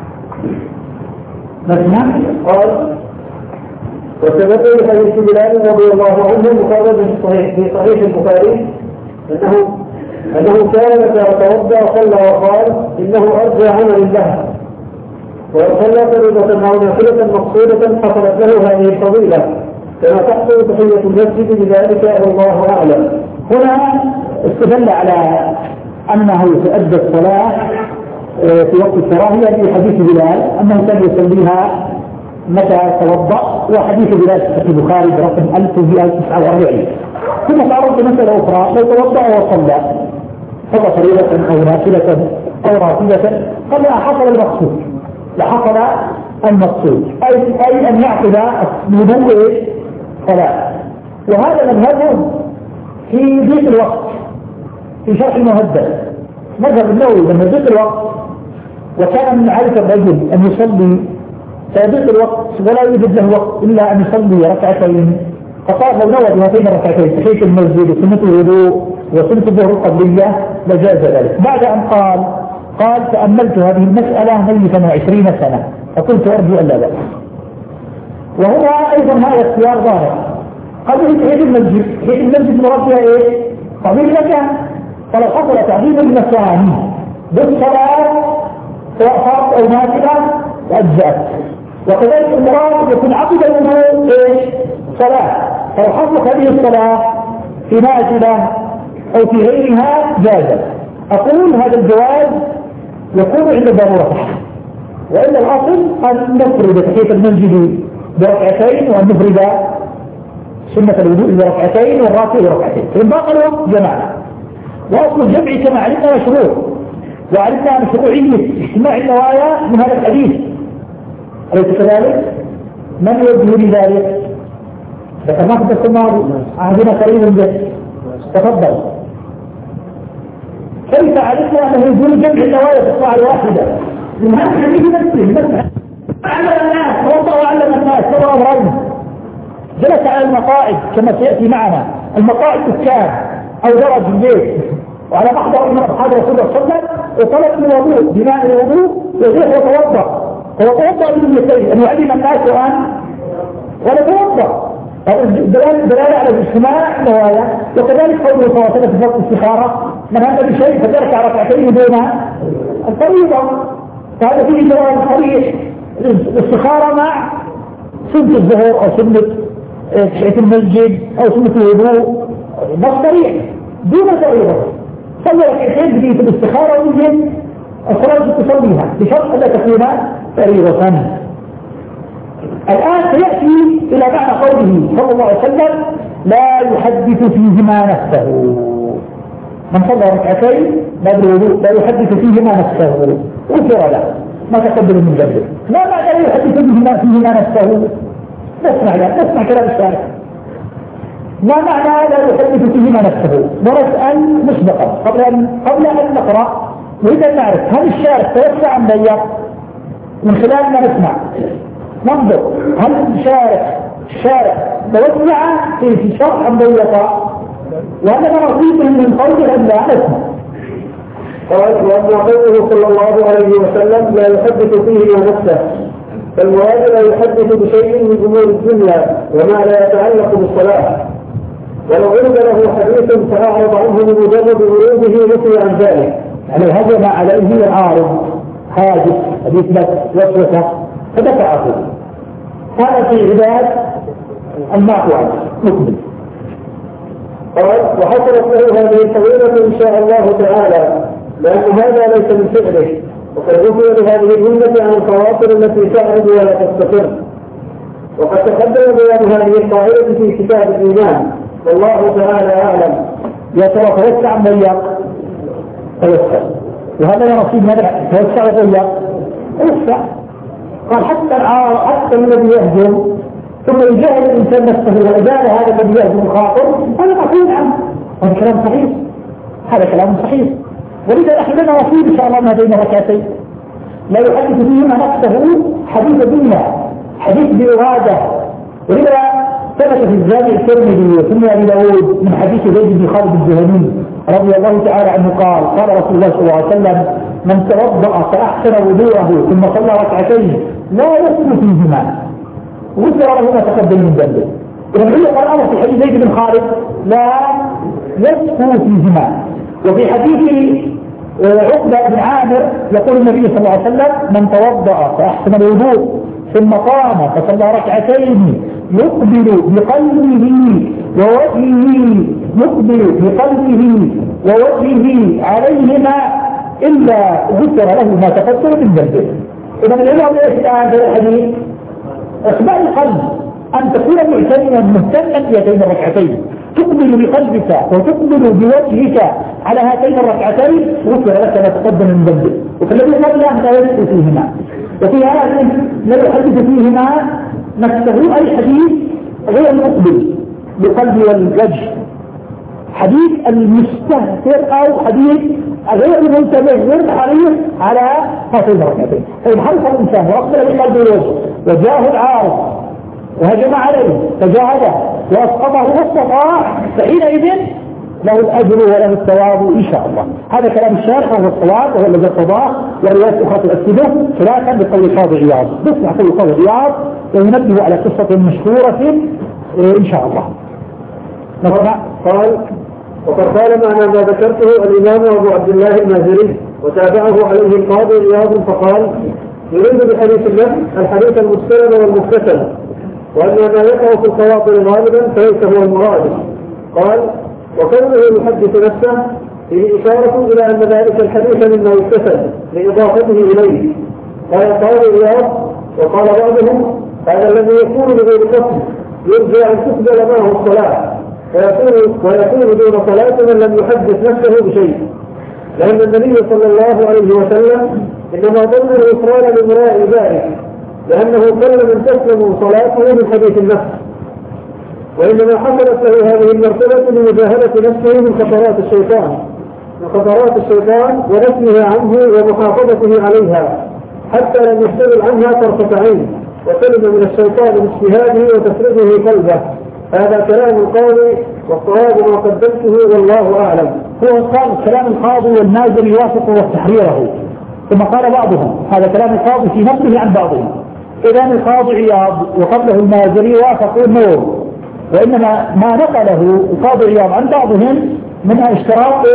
نسمع قال وثبت في حديث بلال رضي الله عنه مخرج في صحيح في صحيح البخاري انه انه كان متى توضا صلى وقال انه ارجى عمل له وإن صلى فريضة أو نافلة مقصودة حصلت له هذه الفضيلة كما تحصل تحية المسجد بذلك والله أعلم. هنا استدل على أنه تؤدى الصلاة في وقت الكراهية في حديث بلال أنه كان يصليها متى توضأ، وحديث بلال في البخاري برقم ألف ومئة وتسعة وأربعين. ثم تعرض مسألة أخرى لو توضأ وصلى صلى فريضة أو نافلة أو راتبة قد لا حصل المقصود لحصل المقصود أي, أي أن يعقد الوضوء صلاة. وهذا مذهبهم في ضيق الوقت في شرح المهذب مذهب النووي لما ضيق الوقت وكان من عادة الرجل أن يصلي في ضيق الوقت ولا يوجد له وقت إلا أن يصلي ركعتين فقال لو نوى بهاتين الركعتين تحية المسجد وسنة الوضوء وسنة الظهر القبلية لجاز ذلك. بعد أن قال قال تأملت هذه المسألة ميتا وعشرين سنة فقلت أرجو ألا بأس. وهنا أيضا هذا اختيار ظاهر قد تحية المسجد تحية المسجد مربيها إيه؟ تعظيم المكان. فلو حصل تعظيم المكان بالصلاة سواء فرض أو نافلة وأجزاء. وكذلك المراد يكون عقد الوضوء إيش؟ صلاة. فلو حصلت هذه الصلاة في نافلة أو في غيرها جازت. أقول هذا الجواز يكون عند ضرورة وإلا الأصل أن نفرد تحية المسجد بركعتين وأن نفرد سنة الوضوء بركعتين والراتب بركعتين فإن باقي الوقت جمعنا. وأصل الجمع كما علمنا مشروع وعرفنا مشروعية اجتماع النوايا من هذا الحديث أليس كذلك؟ من يوجه لذلك؟ ذكرناه في الدرس الماضي عهدنا قريب به تفضل. كيف عرفنا أنه يجوز جمع النوايا في الصلاة الواحدة؟ من هذا الحديث نفسه نفسه علم الناس توضأ وعلم الناس سبع أمرين جلس على المقاعد كما سيأتي معنا المقاعد الكام أو درج البيت وعلى محضر من أصحاب رسول الله صلى الله عليه وسلم وطلب من الوضوء بماء الوضوء يزيح وتوضأ ويتوضأ من المثلين أن يعلم الناس وأن ولا توضأ دلالة على الاجتماع النوايا. وكذلك قوله صلى الله عليه وسلم في فرق الاستخارة من هذا بشيء فترك ركعتين دون الفريضة فهذا فيه جواز صريح. الاستخارة مع سنة الظهر أو سنة تحية المسجد أو سنة الوضوء نص صريح دون الفريضة. صلى ركعتين في الاستخارة ويجب الصلاة تصليها بشرط ألا تكون فريضة. الآن سيأتي إلى معنى قوله صلى الله عليه وسلم لا يحدث فيهما نفسه. من صلى ركعتين بعد الوضوء لا يحدث فيهما نفسه وفر له ما تقدم من ذنبه. ما معنى لا يحدث فيهما فيهما نفسه؟ نسمع لا نسمع كلام الشارع. ما معنى لا يحدث فيهما نفسه؟ ونسأل مسبقا قبل أن قبل أن نقرأ نريد أن نعرف هل الشارع توسع أم ضيق؟ من خلال ما نسمع ننظر هل الشارع الشارع توسع في شرح أم ضيق؟ وهذا نصيب من قوله أن لا نسمع. قال وأما قوله صلى الله عليه وسلم لا يحدث فيه نفسه فالمراد لا يحدث بشيء من أمور الدنيا وما لا يتعلق بالصلاة. ولو عرض له حديث فأعرض عنه بمجرد وروده نفي عن ذلك يعني هجم عليه العارض حادث حديث وسوسة فدفعه. هذا في عباد المعفو عنه مكمل. قال وحصلت له هذه الفضيلة إن شاء الله تعالى لأن هذا ليس من فعله وقد غفر لهذه الأمة عن الخواطر التي تعرض ولا تستقر. وقد تقدم بيان هذه القاعدة في كتاب الإيمان والله تعالى أعلم. يا ترى توسع من ضيق؟ توسع. وهذا يا رسول الله توسع وضيق؟ توسع. قال حتى العار حتى الذي يهجم ثم يجاهد الإنسان نفسه وإزالة هذا الذي يهجم الخاطر هذا مفهوم عنه. هذا كلام صحيح. هذا كلام صحيح. ولذا نحن لنا نصيب إن شاء الله ما بين ركعتين. لا يحدث فيهما نفسه حديث دنيا، حديث بإرادة. ولذا ثبت في الجامع الترمذي وسنن أبي داود من حديث زيد بن خالد الجهني رضي الله تعالى عنه قال قال رسول الله صلى الله عليه وسلم: من توضأ فأحسن وضوءه ثم صلى ركعتين لا يسجد فيهما غفر له ما تقدم من ذنبه. إذا علق الأمر في حديث زيد بن خالد لا يسجد فيهما. وفي حديث عقبة بن عامر يقول النبي صلى الله عليه وسلم: من توضأ فأحسن الوضوء ثم قام فصلى ركعتين يقبل بقلبه ووجهه يقبل بقلبه ووجهه عليهما إلا غفر له ما تقدم من ذنبه. إذا العلم ايش الآن في الحديث؟ إقبال القلب، أن تكون معتمدا مهتما بهاتين الركعتين، تقبل بقلبك وتقبل بوجهك على هاتين الركعتين غفر لك ما تقدم من ذنبك. وفالذي قبل لا يدخل فيهما، وفي هذا لا يحدث فيهما نفسه أي حديث غير المقبل بالقلب والوجه، حديث المستهتر أو حديث غير المنتبه غير حريص على هاتين الركعتين. فإن حرص الإنسان وأقبل بالقلب والوجه وجاءه العارض وهجم عليه فجاهده وأسقطه واستطاع فحينئذ له الأجر وله الثواب إن شاء الله. هذا كلام الشارح وهو الصواب وهو الذي ارتضاه، وروايات أخرى تؤكده خلافا بقول القاضي عياض. نسمع قول القاضي عياض وينبه على قصة مشهورة إن شاء الله. نسمع. قال: وقد قال معنى ما ذكرته الإمام أبو عبد الله المازري وتابعه عليه القاضي عياض فقال: يريد بحديث النفس الحديث المستند والمستسل، وأن ما يقع في الخواطر غالبا فليس هو المراد. قال: وكونه يحدث نفسه فيه إشارة إلى أن ذلك الحديث مما يستسل لإضافته إليه. قال القاضي عياض: وقال بعضهم: هذا الذي يكون بغير قصد يرجع أن تقبل معه الصلاة ويكون, ويكون دون صلاة من لم يحدث نفسه بشيء، لأن النبي صلى الله عليه وسلم إنما ظن الإصرار لمراء ذلك، لأنه قل من تسلم صلاته من حديث النفس، وإنما حصلت له هذه المرتبة لمجاهدة نفسه من خطرات الشيطان من خطرات الشيطان ونفيه عنه ومحافظته عليها حتى لم يحتمل عنها طرفة عين، وسلم من الشيطان باجتهاده وتفريغه قلبه. هذا كلام القاضي والصواب ما قدمته والله أعلم. هو قال كلام القاضي والمازري يوافق تحريره. ثم قال بعضهم هذا كلام القاضي في نقله عن بعضهم. إذا القاضي عياض وقبله المازري وافقوا النور، وإنما ما نقله القاضي عياض عن بعضهم منها اشتراط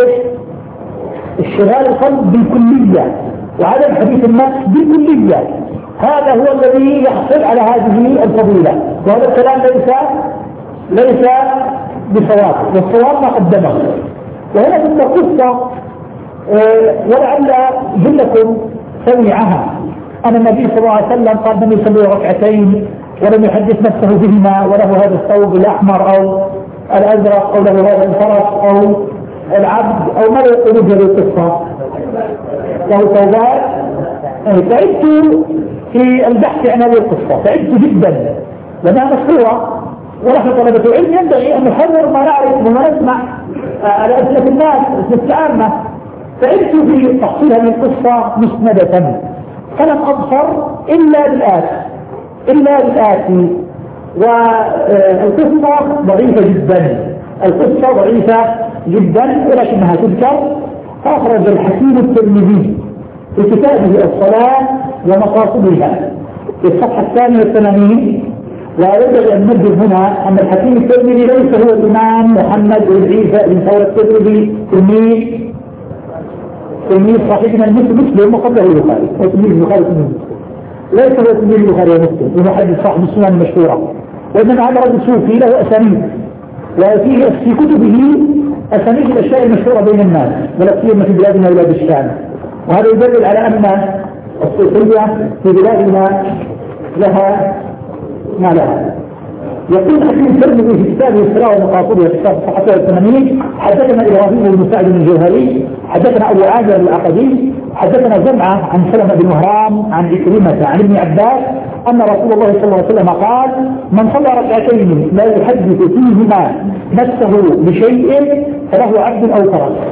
اشتغال القلب بالكلية وعدم حديث النفس بالكلية. هذا هو الذي يحصل على هذه الفضيلة، وهذا الكلام ليس ليس بصواب، والصواب ما قدمه. وهنا في القصة ولعل جلكم سمعها أن النبي صلى الله عليه وسلم قال من يصلي ركعتين ولم يحدث نفسه بهما وله هذا الثوب الأحمر أو الأزرق أو له هذا الفرس أو العبد أو ما يقولون هذه القصة له ثوبات. تعبت في البحث عن هذه القصة، تعبت جدا لأنها مشهورة، ونحن طلبة علم ينبغي أن نحرر ما نعرف وما نسمع على أسئلة الناس أسئلة عامة. تعبت في تحصيل هذه القصة مسندة، فلم أبصر إلا بالآتي إلا بالآتي والقصة ضعيفة جدا، القصة ضعيفة جدا ولكنها تذكر. فأخرج الحكيم الترمذي في كتابه الصلاة ومقاصدها في الصفحة الثانية والثمانين. ويجب أن نبدأ هنا أن الحكيم الترمذي ليس هو الإمام محمد بن عيسى بن ثور الترمذي تلميذ تلميذ صاحبنا المسلم وقبله البخاري، وتلميذ البخاري وتلميذ مسلم، ليس هو تلميذ البخاري ومسلم ومحدث صاحب السنن المشهورة، وإنما هذا رجل صوفي له أسانيد، وفي في كتبه أسانيد الأشياء المشهورة بين الناس ولا سيما في بلادنا وبلاد الشام. وهذا يدل على أن الصوفية في بلادنا لها ما لها. يقول حكيم الترمذي في كتابه الصلاة ومقاصدها في كتاب الصحة الثمانين: حدثنا إبراهيم بن سعد الجوهري حدثنا أبو عامر العقدي حدثنا جمعة عن سلمة بن وهران عن عكرمة عن ابن عباس أن رسول الله صلى الله عليه وسلم قال: من صلى ركعتين لا يحدث فيهما نفسه بشيء فله عبد أو فرس.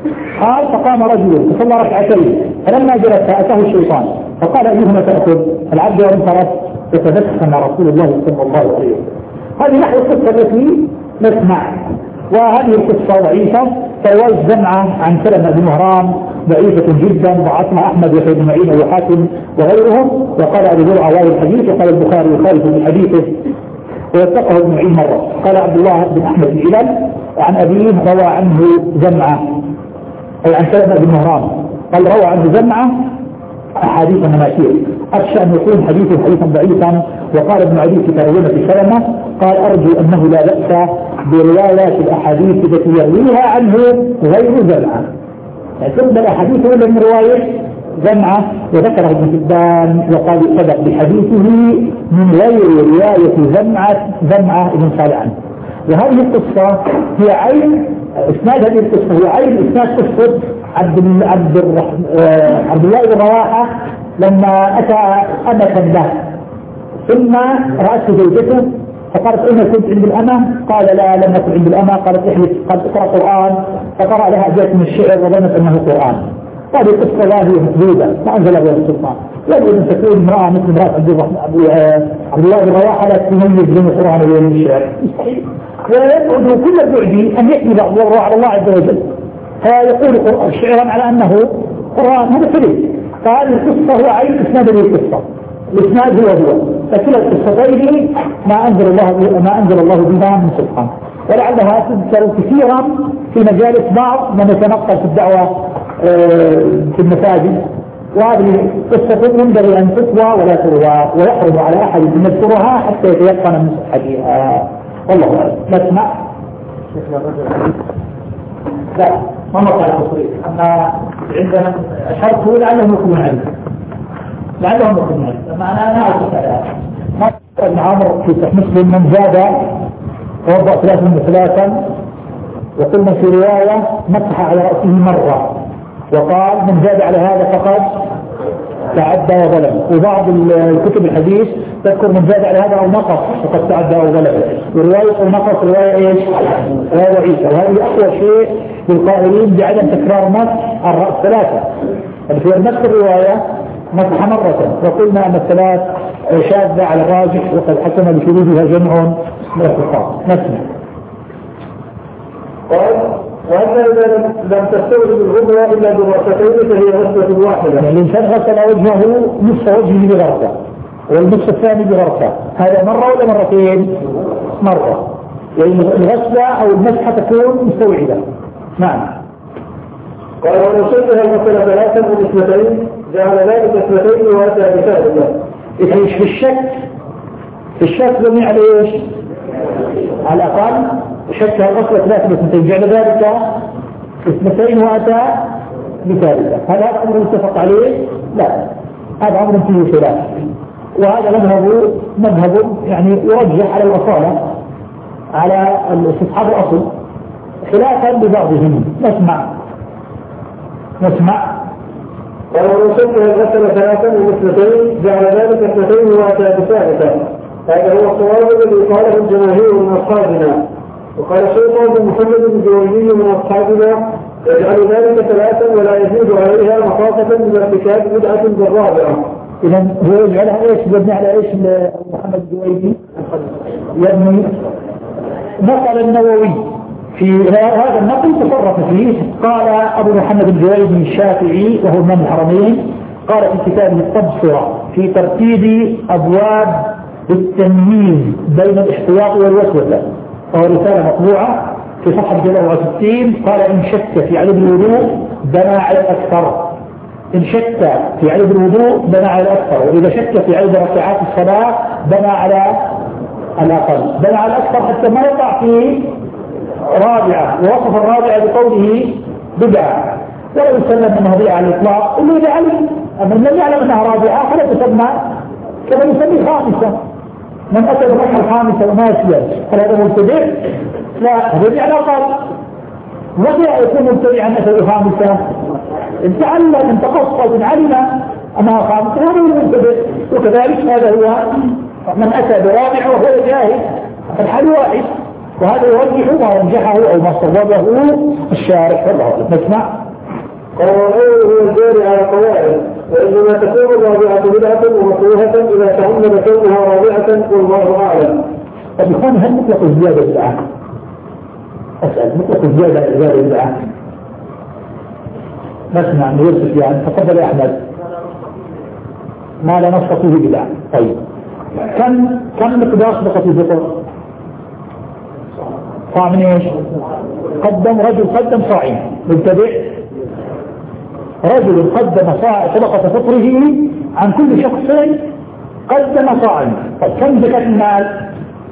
قال فقام رجل فصلى ركعتين فلما جلس أتاه الشيطان فقال أيهما تأخذ العبد وانصرف فتبسم رسول الله صلى الله عليه وسلم. هذه نحو القصة التي نسمع، وهذه القصة ضعيفة. فرواية جمعة عن سلمة بن مهران ضعيفة جدا، ضعفها أحمد ويحيى بن معين وحاتم وغيرهم، وقال أبو زرعة واو الحديث، وقال البخاري يخالف من حديثه ويتقه ابن معين مرة. قال عبد الله بن أحمد بن علل عن أبيه روى عنه جمعة أي عن سلمة بن مهران قال روى عنه جمعة أحاديث مناكير، أخشى أن يكون حديث حديثا ضعيفا. وقال ابن عدي في ترجمة سلمة قال أرجو أنه لا بأس بروايات الأحاديث التي يرويها عنه غير جمعة، يعني تقبل الأحاديث ولا من رواية جمعة. وذكره ابن حبان وقال صدق بحديثه من غير رواية جمعة جمعة ابن صالح عنه. وهذه القصة هي عين إسناد هذه القصة هي عين إسناد قصة عبد عبد عبد الله بن رواحة لما أتى أمة له ثم رأته زوجته فقالت أين كنت عند الأمة؟ قال لا لم أكن عند الأمة. قالت احلف قد اقرأ قرآن، فقرأ لها أبيات من الشعر وظنت أنه قرآن. هذه قصة ظاهرة محدودة ما أنزل بها السلطان. يجب أن تكون امرأة مثل امرأة عبد عبد الله بن رواحة لا تميز بين القرآن وبين الشعر مستحيل. ويبعد كل البعد أن يحمي بعض الله على الله عز وجل فيقول شعرا على أنه قرآن، هذا كذب. فهذه القصة هو عين إسناد هذه القصة، الإسناد هو هو فكلا القصتين ما أنزل الله ما أنزل الله بها من سلطان. ولعلها تذكر كثيرا في مجالس بعض من يتنقل في الدعوة في المساجد، وهذه قصة ينبغي أن تتوى ولا تروى، ويحرم على أحد أن يذكرها حتى يتيقن من صحتها. والله أعلم. نسمع. لا ما مطلع التصريح، أما عندنا شرطه لعلهم يكونون علم لعلهم يكونون علم أما أنا أنا أعرف هذا. ما ابن عمرو في صحيح مسلم من زاد وضع ثلاثا وثلاثا، وقلنا في رواية مسح على رأسه مرة، وقال من زاد على هذا فقد تعدى وظلم. وبعض الكتب الحديث تذكر من زاد على هذا أو نقص فقد تعدى وظلم، ورواية أو نقص رواية إيش؟ رواية ضعيفة. وهذه أقوى شيء للقائلين بعدم تكرار مسح الرأس ثلاثة. في نفس الرواية مسح مرة، وقلنا أن الثلاث شاذة على الراجح وقد حكم بشذوذها جمع من الفقهاء. نسمع. وأما إذا لم تستوجب الغبرة إلا برأستين فهي غسلة واحدة. يعني الإنسان غسل وجهه نصف وجهه بغرفة والنصف الثاني بغرفة، هذا مرة ولا مرتين؟ مرة. يعني الغسلة أو المسحة تكون مستوعبة. نعم. قال ولو شبه المسألة ثلاثا من اثنتين جعل ذلك اثنتين وأتى بثالثة. إيش في الشك؟ في الشك بني على إيش؟ على الأقل شك الغسلة ثلاثة باثنتين جعل ذلك اثنتين وأتى بثالثة. هل هذا أمر متفق عليه؟ لا، هذا أمر فيه خلاف، وهذا مذهب مذهب يعني يرجح على الأصالة على استصحاب الأصل خلافا ببعضهم. نسمع نسمع. ولو شبه الغسل ثلاثا من اثنتين جعل ذلك اثنتين وأتى بثالثة. هذا هو الصواب الذي قاله الجماهير من أصحابنا. وقال الشيخ بن محمد بن جويني من أصحابنا يجعل ذلك ثلاثا ولا يزيد عليها مخافة من ارتكاب بدعة بالرابعة. إذا هو يجعلها إيش؟ يبني على إيش محمد الجويني؟ يبني نقل النووي في هذا النقل تصرف فيه. قال أبو محمد الجويني الشافعي وهو إمام الحرمين قال في كتابه التبصرة في ترتيب أبواب التمييز بين الاحتياط والوسوسة، وهو رسالة مطبوعة في صفحة سبعة وستين، قال إن شك في عدد الوضوء بنى على الأكثر، إن شك في عدد الوضوء بنى على الأكثر، وإذا شك في عدد ركعات الصلاة بنى على الأقل، بنى على الأكثر حتى ما يقع في رابعة. ووصف الرابعة بقوله بدعة، ولو يسلم أنها بدعة على الإطلاق إلا إذا علم، أما لم يعلم أنها رابعة فلا تسمى كما يسمي خامسة. من أتى بالركعة الخامسة وماشيا فهذا مبتدع؟ لا، هذا بعلاقات. ولا يكون مبتدعا أتى بالخامسة؟ إن تعلم إن تقصد إن علم أنها خامسة هذا هو المبتدع. وكذلك هذا هو من أتى برابعة وهو جاهل، الحال واحد. وهذا يرجح ما رجحه أو ما صوبه الشارع. والله أعلم. نسمع. قال والعين هو الجاري على قواعد، وإنما تكون الرابعة بدعة ومكروهة إذا تعمد كونها رابعة والله أعلم. طب يكون هل مطلق الزيادة بدعة؟ أسأل مطلق الزيادة الزيادة بدعة؟ نسمع من يوسف يعني. تفضل يا أحمد. ما لا نص فيه بدعة. طيب كم كم مقدار صدقة الفطر؟ صاع من ايش؟ قدم رجل قدم صاعين مبتدع، رجل قدم صاع صدقة فطره عن كل شخص قدم صاعا. طيب كم زكاة المال؟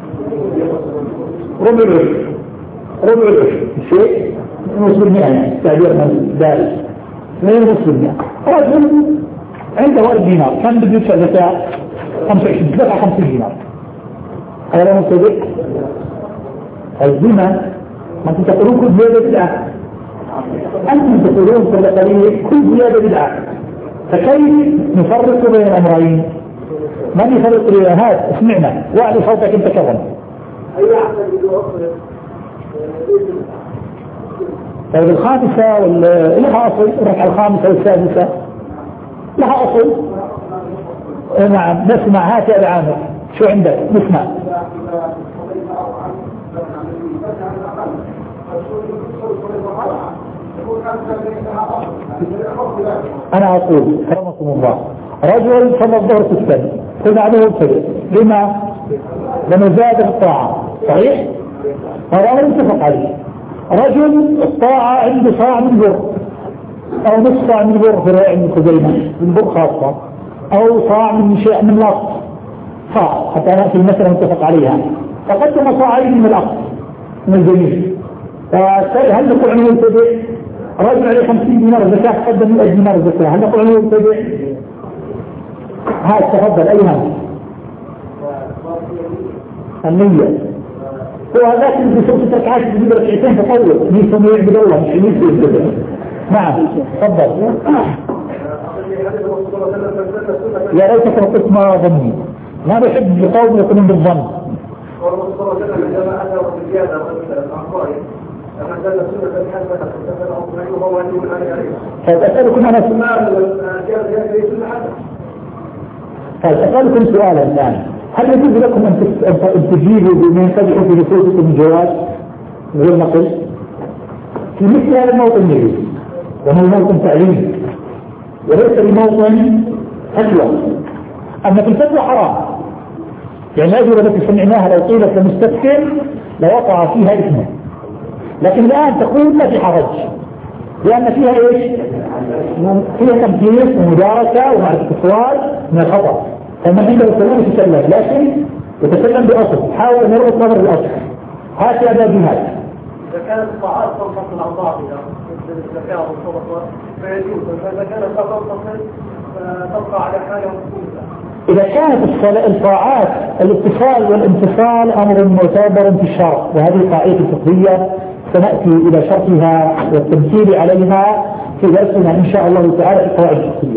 ربع العشر. ربع العشر شيء نص بالمئة يعني تعبير من دارس اثنين نص بالمئة. رجل عنده ألف دينار كم بده يدفع زكاة؟ خمسة وعشرين دفع خمسين دينار. هذا مبتدع. الزمن ما تقولون كل زيادة بدعة، أنتم تقولون كل قليل كل زيادة بدعة، فكيف نفرق بين الأمرين؟ من يفرق بين هذا؟ اسمعنا واعلي صوتك انت كظم. طيب الخامسة ولا لها أصل؟ الركعة الخامسة والسادسة لها أصل. نعم نسمع. هات يا عامر شو عندك؟ نسمع. أنا أقول كرمكم الله رجل صلى الظهر في السنة كنا عليه الفجر. لما؟ لما زاد الطاعة. صحيح؟ هذا أمر متفق عليه. رجل الطاعة عنده صاع من بر أو نصف صاع من بر في رواية ابن خزيمة من بر خاصة، أو صاع من شيء من الأصل صاع حتى نأتي المسألة متفق عليها، فقدم صاعين من الأصل من الجميل. فهل نقول عنه يتبع؟ رجل عليه خمسين دينار زكاة قدم مئة دينار زكاة، هل نقول عنه يتبع؟ هاي تفضل. أي هم النية هو هذاك اللي بيسوي ست ركعات بيجيب ركعتين تطور نيسان يعبد الله مش نيسان. نعم تفضل. يا ريتك قلت ما ظني، ما بحب القوم يكونون بالظن. فأسألكم أنا فأسألكم سؤالا الآن، هل يجوز لكم أن تجيبوا بما ينتبعوا في نفوسكم الجواز غير نقل؟ في مثل هذا الموطن يجوز، وهو موطن تعليم وليس بموطن فتوى. أما في الفتوى حرام، يعني الأجوبة التي سمعناها لو قيلت لمستفسر لوقع فيها إثما، لكن الآن تقول ما في حرج لأن فيها إيش؟ فيها تمثيل ومدارسة ومعرفة السؤال من الخطأ. فمن عنده السلام يتسلم، لكن يتسلم بأصل، حاول أن يربط نظر الأصل. هات يا باب هذا. إذا كانت الطاعات تنفصل عن بعضها مثل الزكاة والصدقة فيجوز، فإذا كانت لا تنفصل فتبقى على حالها مختلفة. إذا كانت الطاعات الاتصال والانفصال أمر معتبر في الشرع، وهذه قاعدة فقهية سنأتي إلى شرحها والتمثيل عليها في درسنا إن شاء الله تعالى في القواعد الفقهية.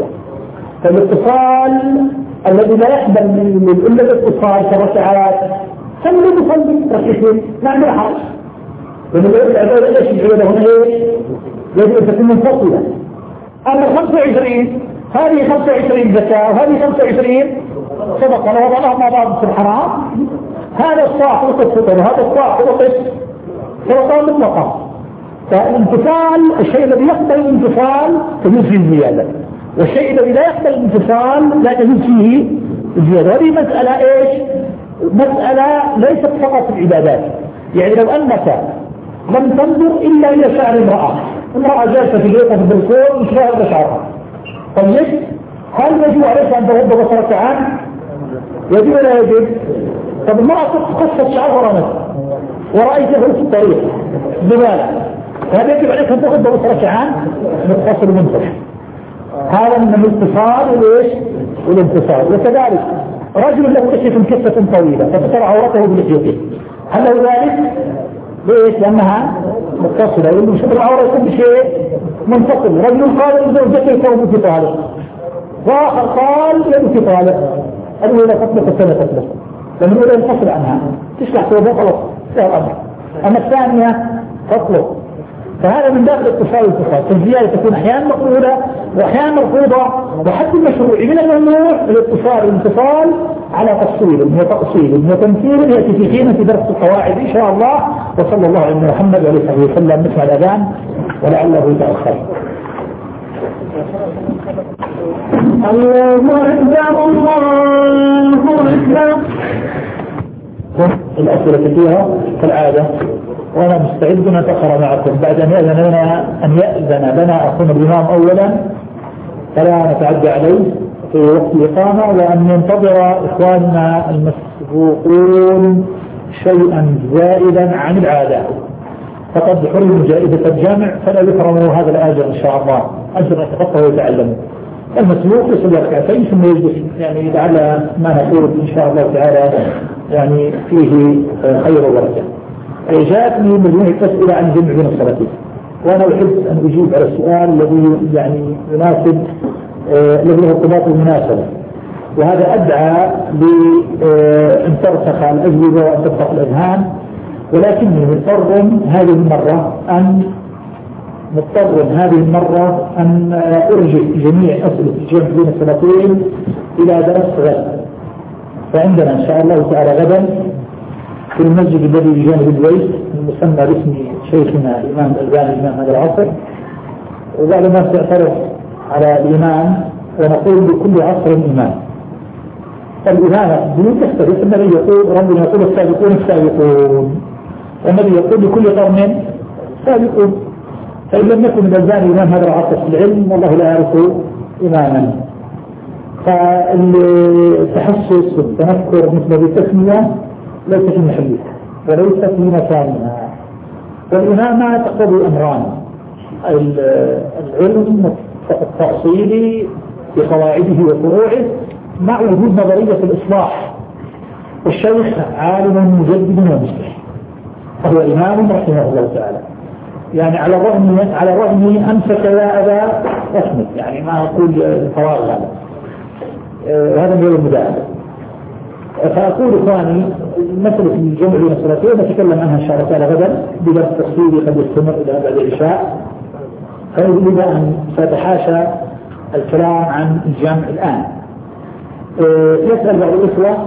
فالاتصال الذي لا يقبل من إلا الاتصال كركعات خلوا نصلي ركعتين ما عندنا حرج، لأن العبادة ايش العبادة هنا ايش؟ يجب أن تكون منفصلة. أما خمسة وعشرين هذه خمسة وعشرين زكاة وهذه خمسة وعشرين صدقة لو وضعناها مع بعض في الحرام، هذا الصاع فوق الفطر وهذا الصاع فوق صدقة مطلقة. فالانفصال الشيء الذي يقبل الانفصال تجوز فيه الزيادة، والشيء الذي لا يقبل الانفصال لا تجوز فيه الزيادة. هذه مسألة ايش؟ مسألة ليست فقط في العبادات. يعني لو أنك لم تنظر إلا إلى شعر امرأة، امرأة جالسة في البيت في البلكون مش لاقي شعرها، طيب هل يجب عليك أن تغض بصرك عنه؟ يجب ولا يجب؟ طب المرأة قصت شعرها ورمت ورأيته في الطريق بماذا؟ هل يجب عليك أن تغض بصرك عنه؟ متصل منتصر. هذا من الاتصال والايش؟ والانتصال. وكذلك رجل له لحية كثة طويلة فتتر عورته بلحيته، هل له ذلك؟ ليش؟ لأنها متصلة، يقول له شوف العورة يكون بشيء منفصل. رجل قال إذا زوجته يكون في طالب، وآخر قال يكون في طالب، قالوا إذا تطلق السنة تطلق، لأنه إذا ينفصل عنها تشلح ثوبه خلاص سهل الأمر. أما الثانية تطلق. فهذا من باب الاتصال والاتصال. فالزيادة تكون أحيانا مقبولة وأحيانا مرفوضة، وحد المشروع من الممنوع الاتصال والانفصال على تفصيل وتأصيل وتمثيل يأتي في حين في درس القواعد إن شاء الله. وصلى الله على محمد وعلى آله وسلم. نسمع الأذان ولعله يتأخر. الله أكبر الله أكبر. الأسئلة كثيرة كالعادة، وأنا مستعد أن أتأخر معكم بعد أن يأذن لنا أن يأذن لنا أكون الإمام أولا فلا نتعدى عليه في وقت الإقامة، وأن ينتظر إخواننا المسبوقون شيئا زائدا عن العادة، فقد حرموا جائزة الجامع فلا يكرموا هذا الأجر إن شاء الله، أجر يتفقه ويتعلموا. المسبوق يصلي ركعتين ثم يجلس، يعني لعل ما نقول إن شاء الله تعالى يعني فيه خير وبركة. جاءتني مجموعة أسئلة عن جمع بين الصلاتين، وأنا أحب أن أجيب على السؤال الذي يعني يناسب الذي له ارتباط المناسبة، وهذا أدعى لأن ترسخ الأجوبة وأن ترسخ الأذهان، ولكني مضطر هذه المرة أن مضطر هذه المرة أن أرجع جميع أسئلة الجمع بين الصلاتين إلى درس غد. فعندنا إن شاء الله تعالى غدا في المسجد الذي بجانب البيت المسمى باسم شيخنا الإمام الألباني الإمام هذا العصر، وبعد ما سيعترف على الإمام ونقول بكل عصر إمام. الإمامة بدون تختلف، النبي يقول ربنا يقول السابقون السابقون، والنبي يقول لكل قرن سابقون. فإن لم يكن الألباني إمام هذا العصر في العلم والله لا يعرف إماما. فالتحسس والتنكر مثل هذه التسمية ليس في محلها وليس في مكانها. والإمامة تقتضي أمران: العلم التأصيلي بقواعده وفروعه مع وجود نظرية الإصلاح، والشيخ عالم مجدد ومصلح فهو إمام رحمه الله تعالى. يعني على الرغم على الرغم أمسك يا أبا أحمد، يعني ما أقول فراغ هذا هذا من المداعبة. فأقول إخواني مسألة الجمع بين الصلاتين نتكلم عنها إن شاء الله تعالى غدا بدرس تفصيلي قد يستمر إلى بعد العشاء، فيجب أن سأتحاشى الكلام عن الجمع الآن. يسأل بعض الإخوة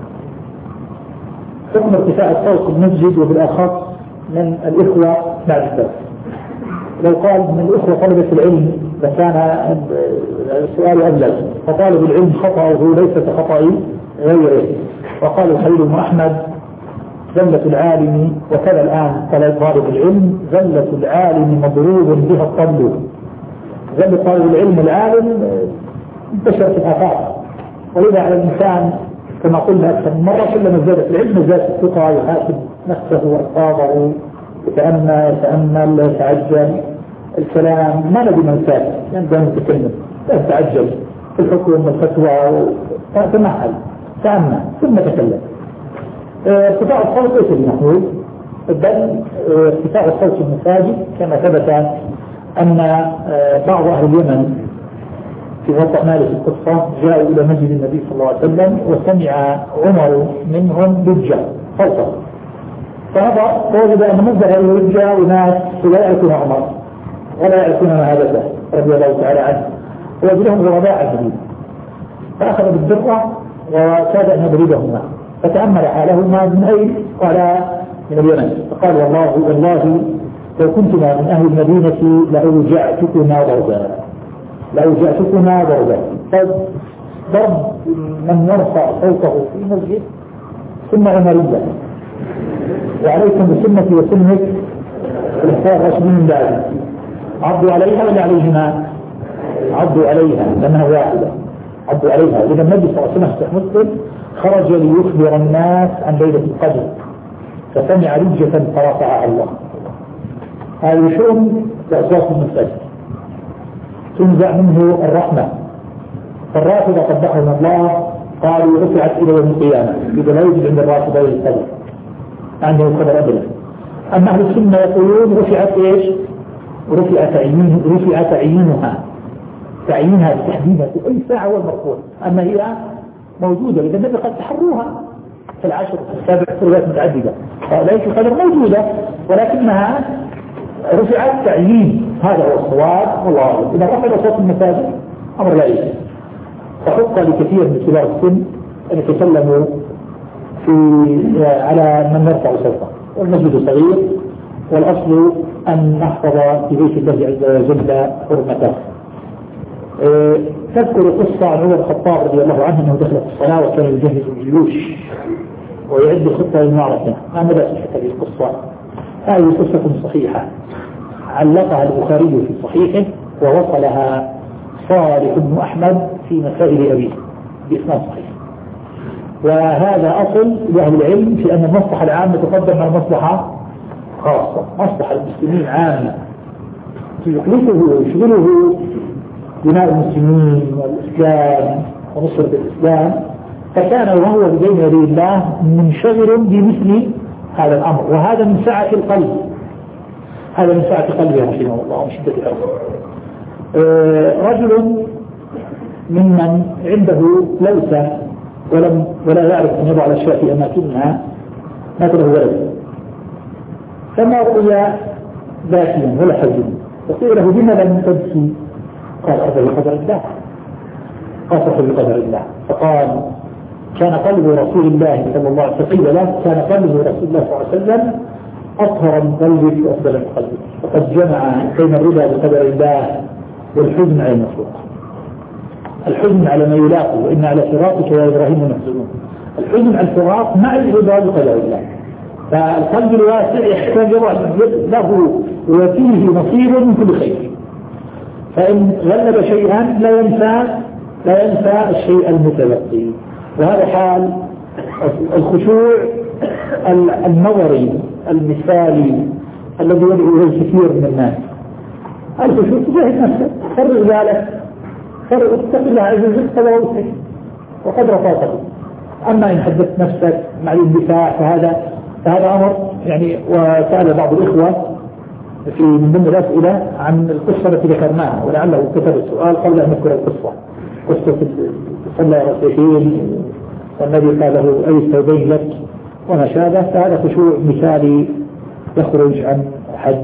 حكم ارتفاع الصوت في المسجد وبالأخص من الإخوة بعد الدرس. لو قال من الإخوة طلبة العلم لكان السؤال أبلغ، فطالب العلم خطأه ليس كخطأ غيره. وقال الخليل بن أحمد زلة العالم، وكذا الآن طلب طالب العلم زلة العالم مضروب بها الطبل. زلة طالب العلم العالم انتشر في الآفاق، ولذا على الإنسان كما قلنا أكثر من مرة كلما زادت العلم زادت الثقة، يحاسب نفسه وأصحابه، يتأمل يتأمل يتعجل الكلام، ما نبي من ساكت ينبغي أن تتكلم، لا تتعجل في الحكم والفتوى، تمهل تأمل ثم تكلم. ارتفاع الصوت ليس بمحمود، بل ارتفاع الصوت في المساجد كما ثبت أن بعض أهل اليمن في وضع مالك القصة جاءوا إلى مسجد النبي صلى الله عليه وسلم وسمع عمر منهم لجة صوتا، فهذا فوجد أن مصدر هذه اللجة وناس لا يعرفون عمر ولا يعرفون ما هذا رضي الله تعالى عنه، ووجدهم غرباء جديد، فأخذ بالدرة وكاد أن يضربهما، فتأمل حالهما من أين؟ قال من اليمن، فقال والله والله لو كنتما من أهل المدينة لأوجعتكما ضربا لأوجعتكما ضربا. ضرب من يرفع صوته في المسجد ثم عمرية، وعليكم بسنتي وسنة الخلفاء الراشدين من بعد، عضوا عليها ولا عليهما؟ عضوا عليها لأنها واحدة، عضوا عليها. إذا النبي صلى الله عليه وسلم في مسلم خرج ليخبر الناس عن ليلة القدر فسمع رجة فرفعها الله. هذا شؤم لأصوات المسجد، تنزع منه الرحمة. فالرافضة قبحهم الله قالوا رفعت إلى يوم القيامة، إذا لا يوجد عند الرافضة القدر عنده القدر أبدا. أما أهل السنة يقولون رفعت إيش؟ رفع تعيينه رفع تعيينها تعيينها بتحديدها في أي ساعة والمرفوع، أما هي موجودة إذا النبي قد تحروها في العشر في السابع روايات متعددة. ليس القدر موجودة ولكنها رفعت تعيين، هذا هو الصواب والله أعلم. إذا رفع صوت المساجد أمر لا يجوز، فحق لكثير من كبار السن أن يتكلموا في على من يرفع صوته، والمسجد صغير والأصل أن نحفظ في بيت الله عز وجل حرمته. أه تذكر قصة عن عمر الخطاب رضي الله عنه أنه دخل في الصلاة وكان يجهز الجيوش ويعد الخطة للمعركة. ما مدى صحة هذه القصة؟ هذه قصة صحيحة علقها البخاري في صحيحه ووصلها صالح بن أحمد في مسائل أبيه بإسناد صحيح. وهذا أصل لأهل العلم في أن المصلحة العامة تقدم على المصلحة خاصة. مصلحة المسلمين عامة يكلفه ويشغله بناء المسلمين والإسلام ونصرة الإسلام، فكان وهو بين يدي الله منشغل بمثل هذا الأمر. وهذا من سعة القلب، هذا من سعة قلبه رحمه الله وشدة الأمر. أه رجل ممن عنده لوثة ولم ولا يعرف أن يضع الأشياء في أماكنها، مات له ولد فما رؤي باكيا ولا حزنا، وقيل له لما لم تبكي؟ قال أرضى بقدر الله، قال أرضى بقدر الله. فقال كان قلب رسول الله صلى الله عليه وسلم، فقيل له كان قلب رسول الله صلى الله عليه وسلم أطهر من قلبك وأفضل من قلبك، فقد جمع بين الرضا بقدر الله والحزن على المخلوق. الحزن على ما يلاقي، وإن على فراقك يا إبراهيم محزنون. الحزن على الفراق مع الرضا بقدر الله. فالقلب الواسع يحتاج له وفيه نصيب من كل خير، فإن غلب شيئا لا ينسى لا ينسى الشيء المتبقي. وهذا حال الخشوع النظري المثالي الذي يدعو إليه كثير من الناس. الخشوع تجاهد نفسك، فرغ بالك، فرغ اتق الله عز وجل فلا وقدر طاقته. أما إن حدثت نفسك مع الاندفاع فهذا فهذا أمر يعني. وسأل بعض الإخوة في من ضمن الأسئلة عن القصة التي ذكرناها، ولعله كتب السؤال قبل أن نذكر القصة، قصة صلى ركعتين والنبي قال له أي الثوبين لك وما شابه. فهذا خشوع مثالي يخرج عن حد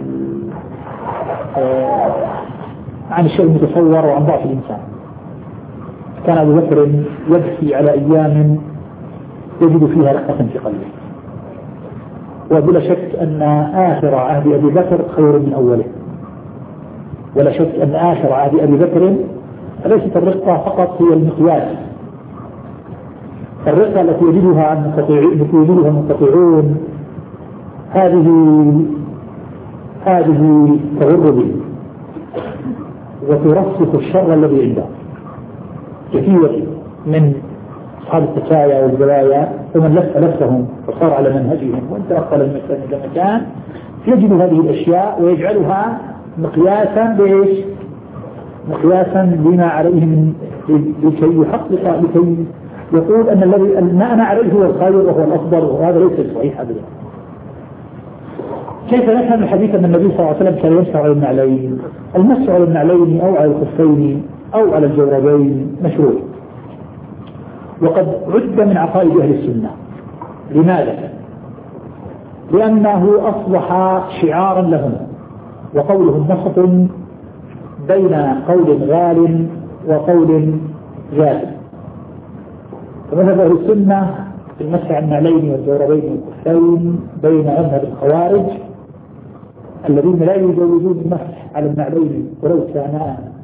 آه عن الشيء المتصور وعن ضعف الإنسان. كان أبو بكر يبكي على أيام يجد فيها رقة في قلبه، وبلا شك أن آخر عهد أبي بكر خير من أوله، ولا شك أن آخر عهد أبي بكر ليست الرقة فقط هي المقياس. الرقة التي يجدها المنقطعون المنقطعون هذه هذه تغر به وترسخ الشر الذي عنده. كثير من أصحاب التكايا والبلايا ومن لف لفهم وصار على منهجهم وانتقل من مكان إلى مكان يجد هذه الأشياء ويجعلها مقياسا بإيش؟ مقياسا بما عليه من لكي يحقق لكي يقول أن الذي ما أنا عليه هو الخير وهو الأفضل، وهذا ليس صحيح أبدا. كيف نفهم الحديث أن النبي صلى الله عليه وسلم كان يمسح على النعلين؟ المسح على النعلين أو على الخفين أو على الجوربين مشروع، وقد عد من عقائد أهل السنة. لماذا؟ لأنه أصبح شعارا لهم، وقولهم نسق بين قول غال وقول جاد. فمذهب أهل السنة في المسح على النعلين والجوربين والخفين بين مذهب الخوارج الذين لا يجوزون المسح على النعلين ولو كانا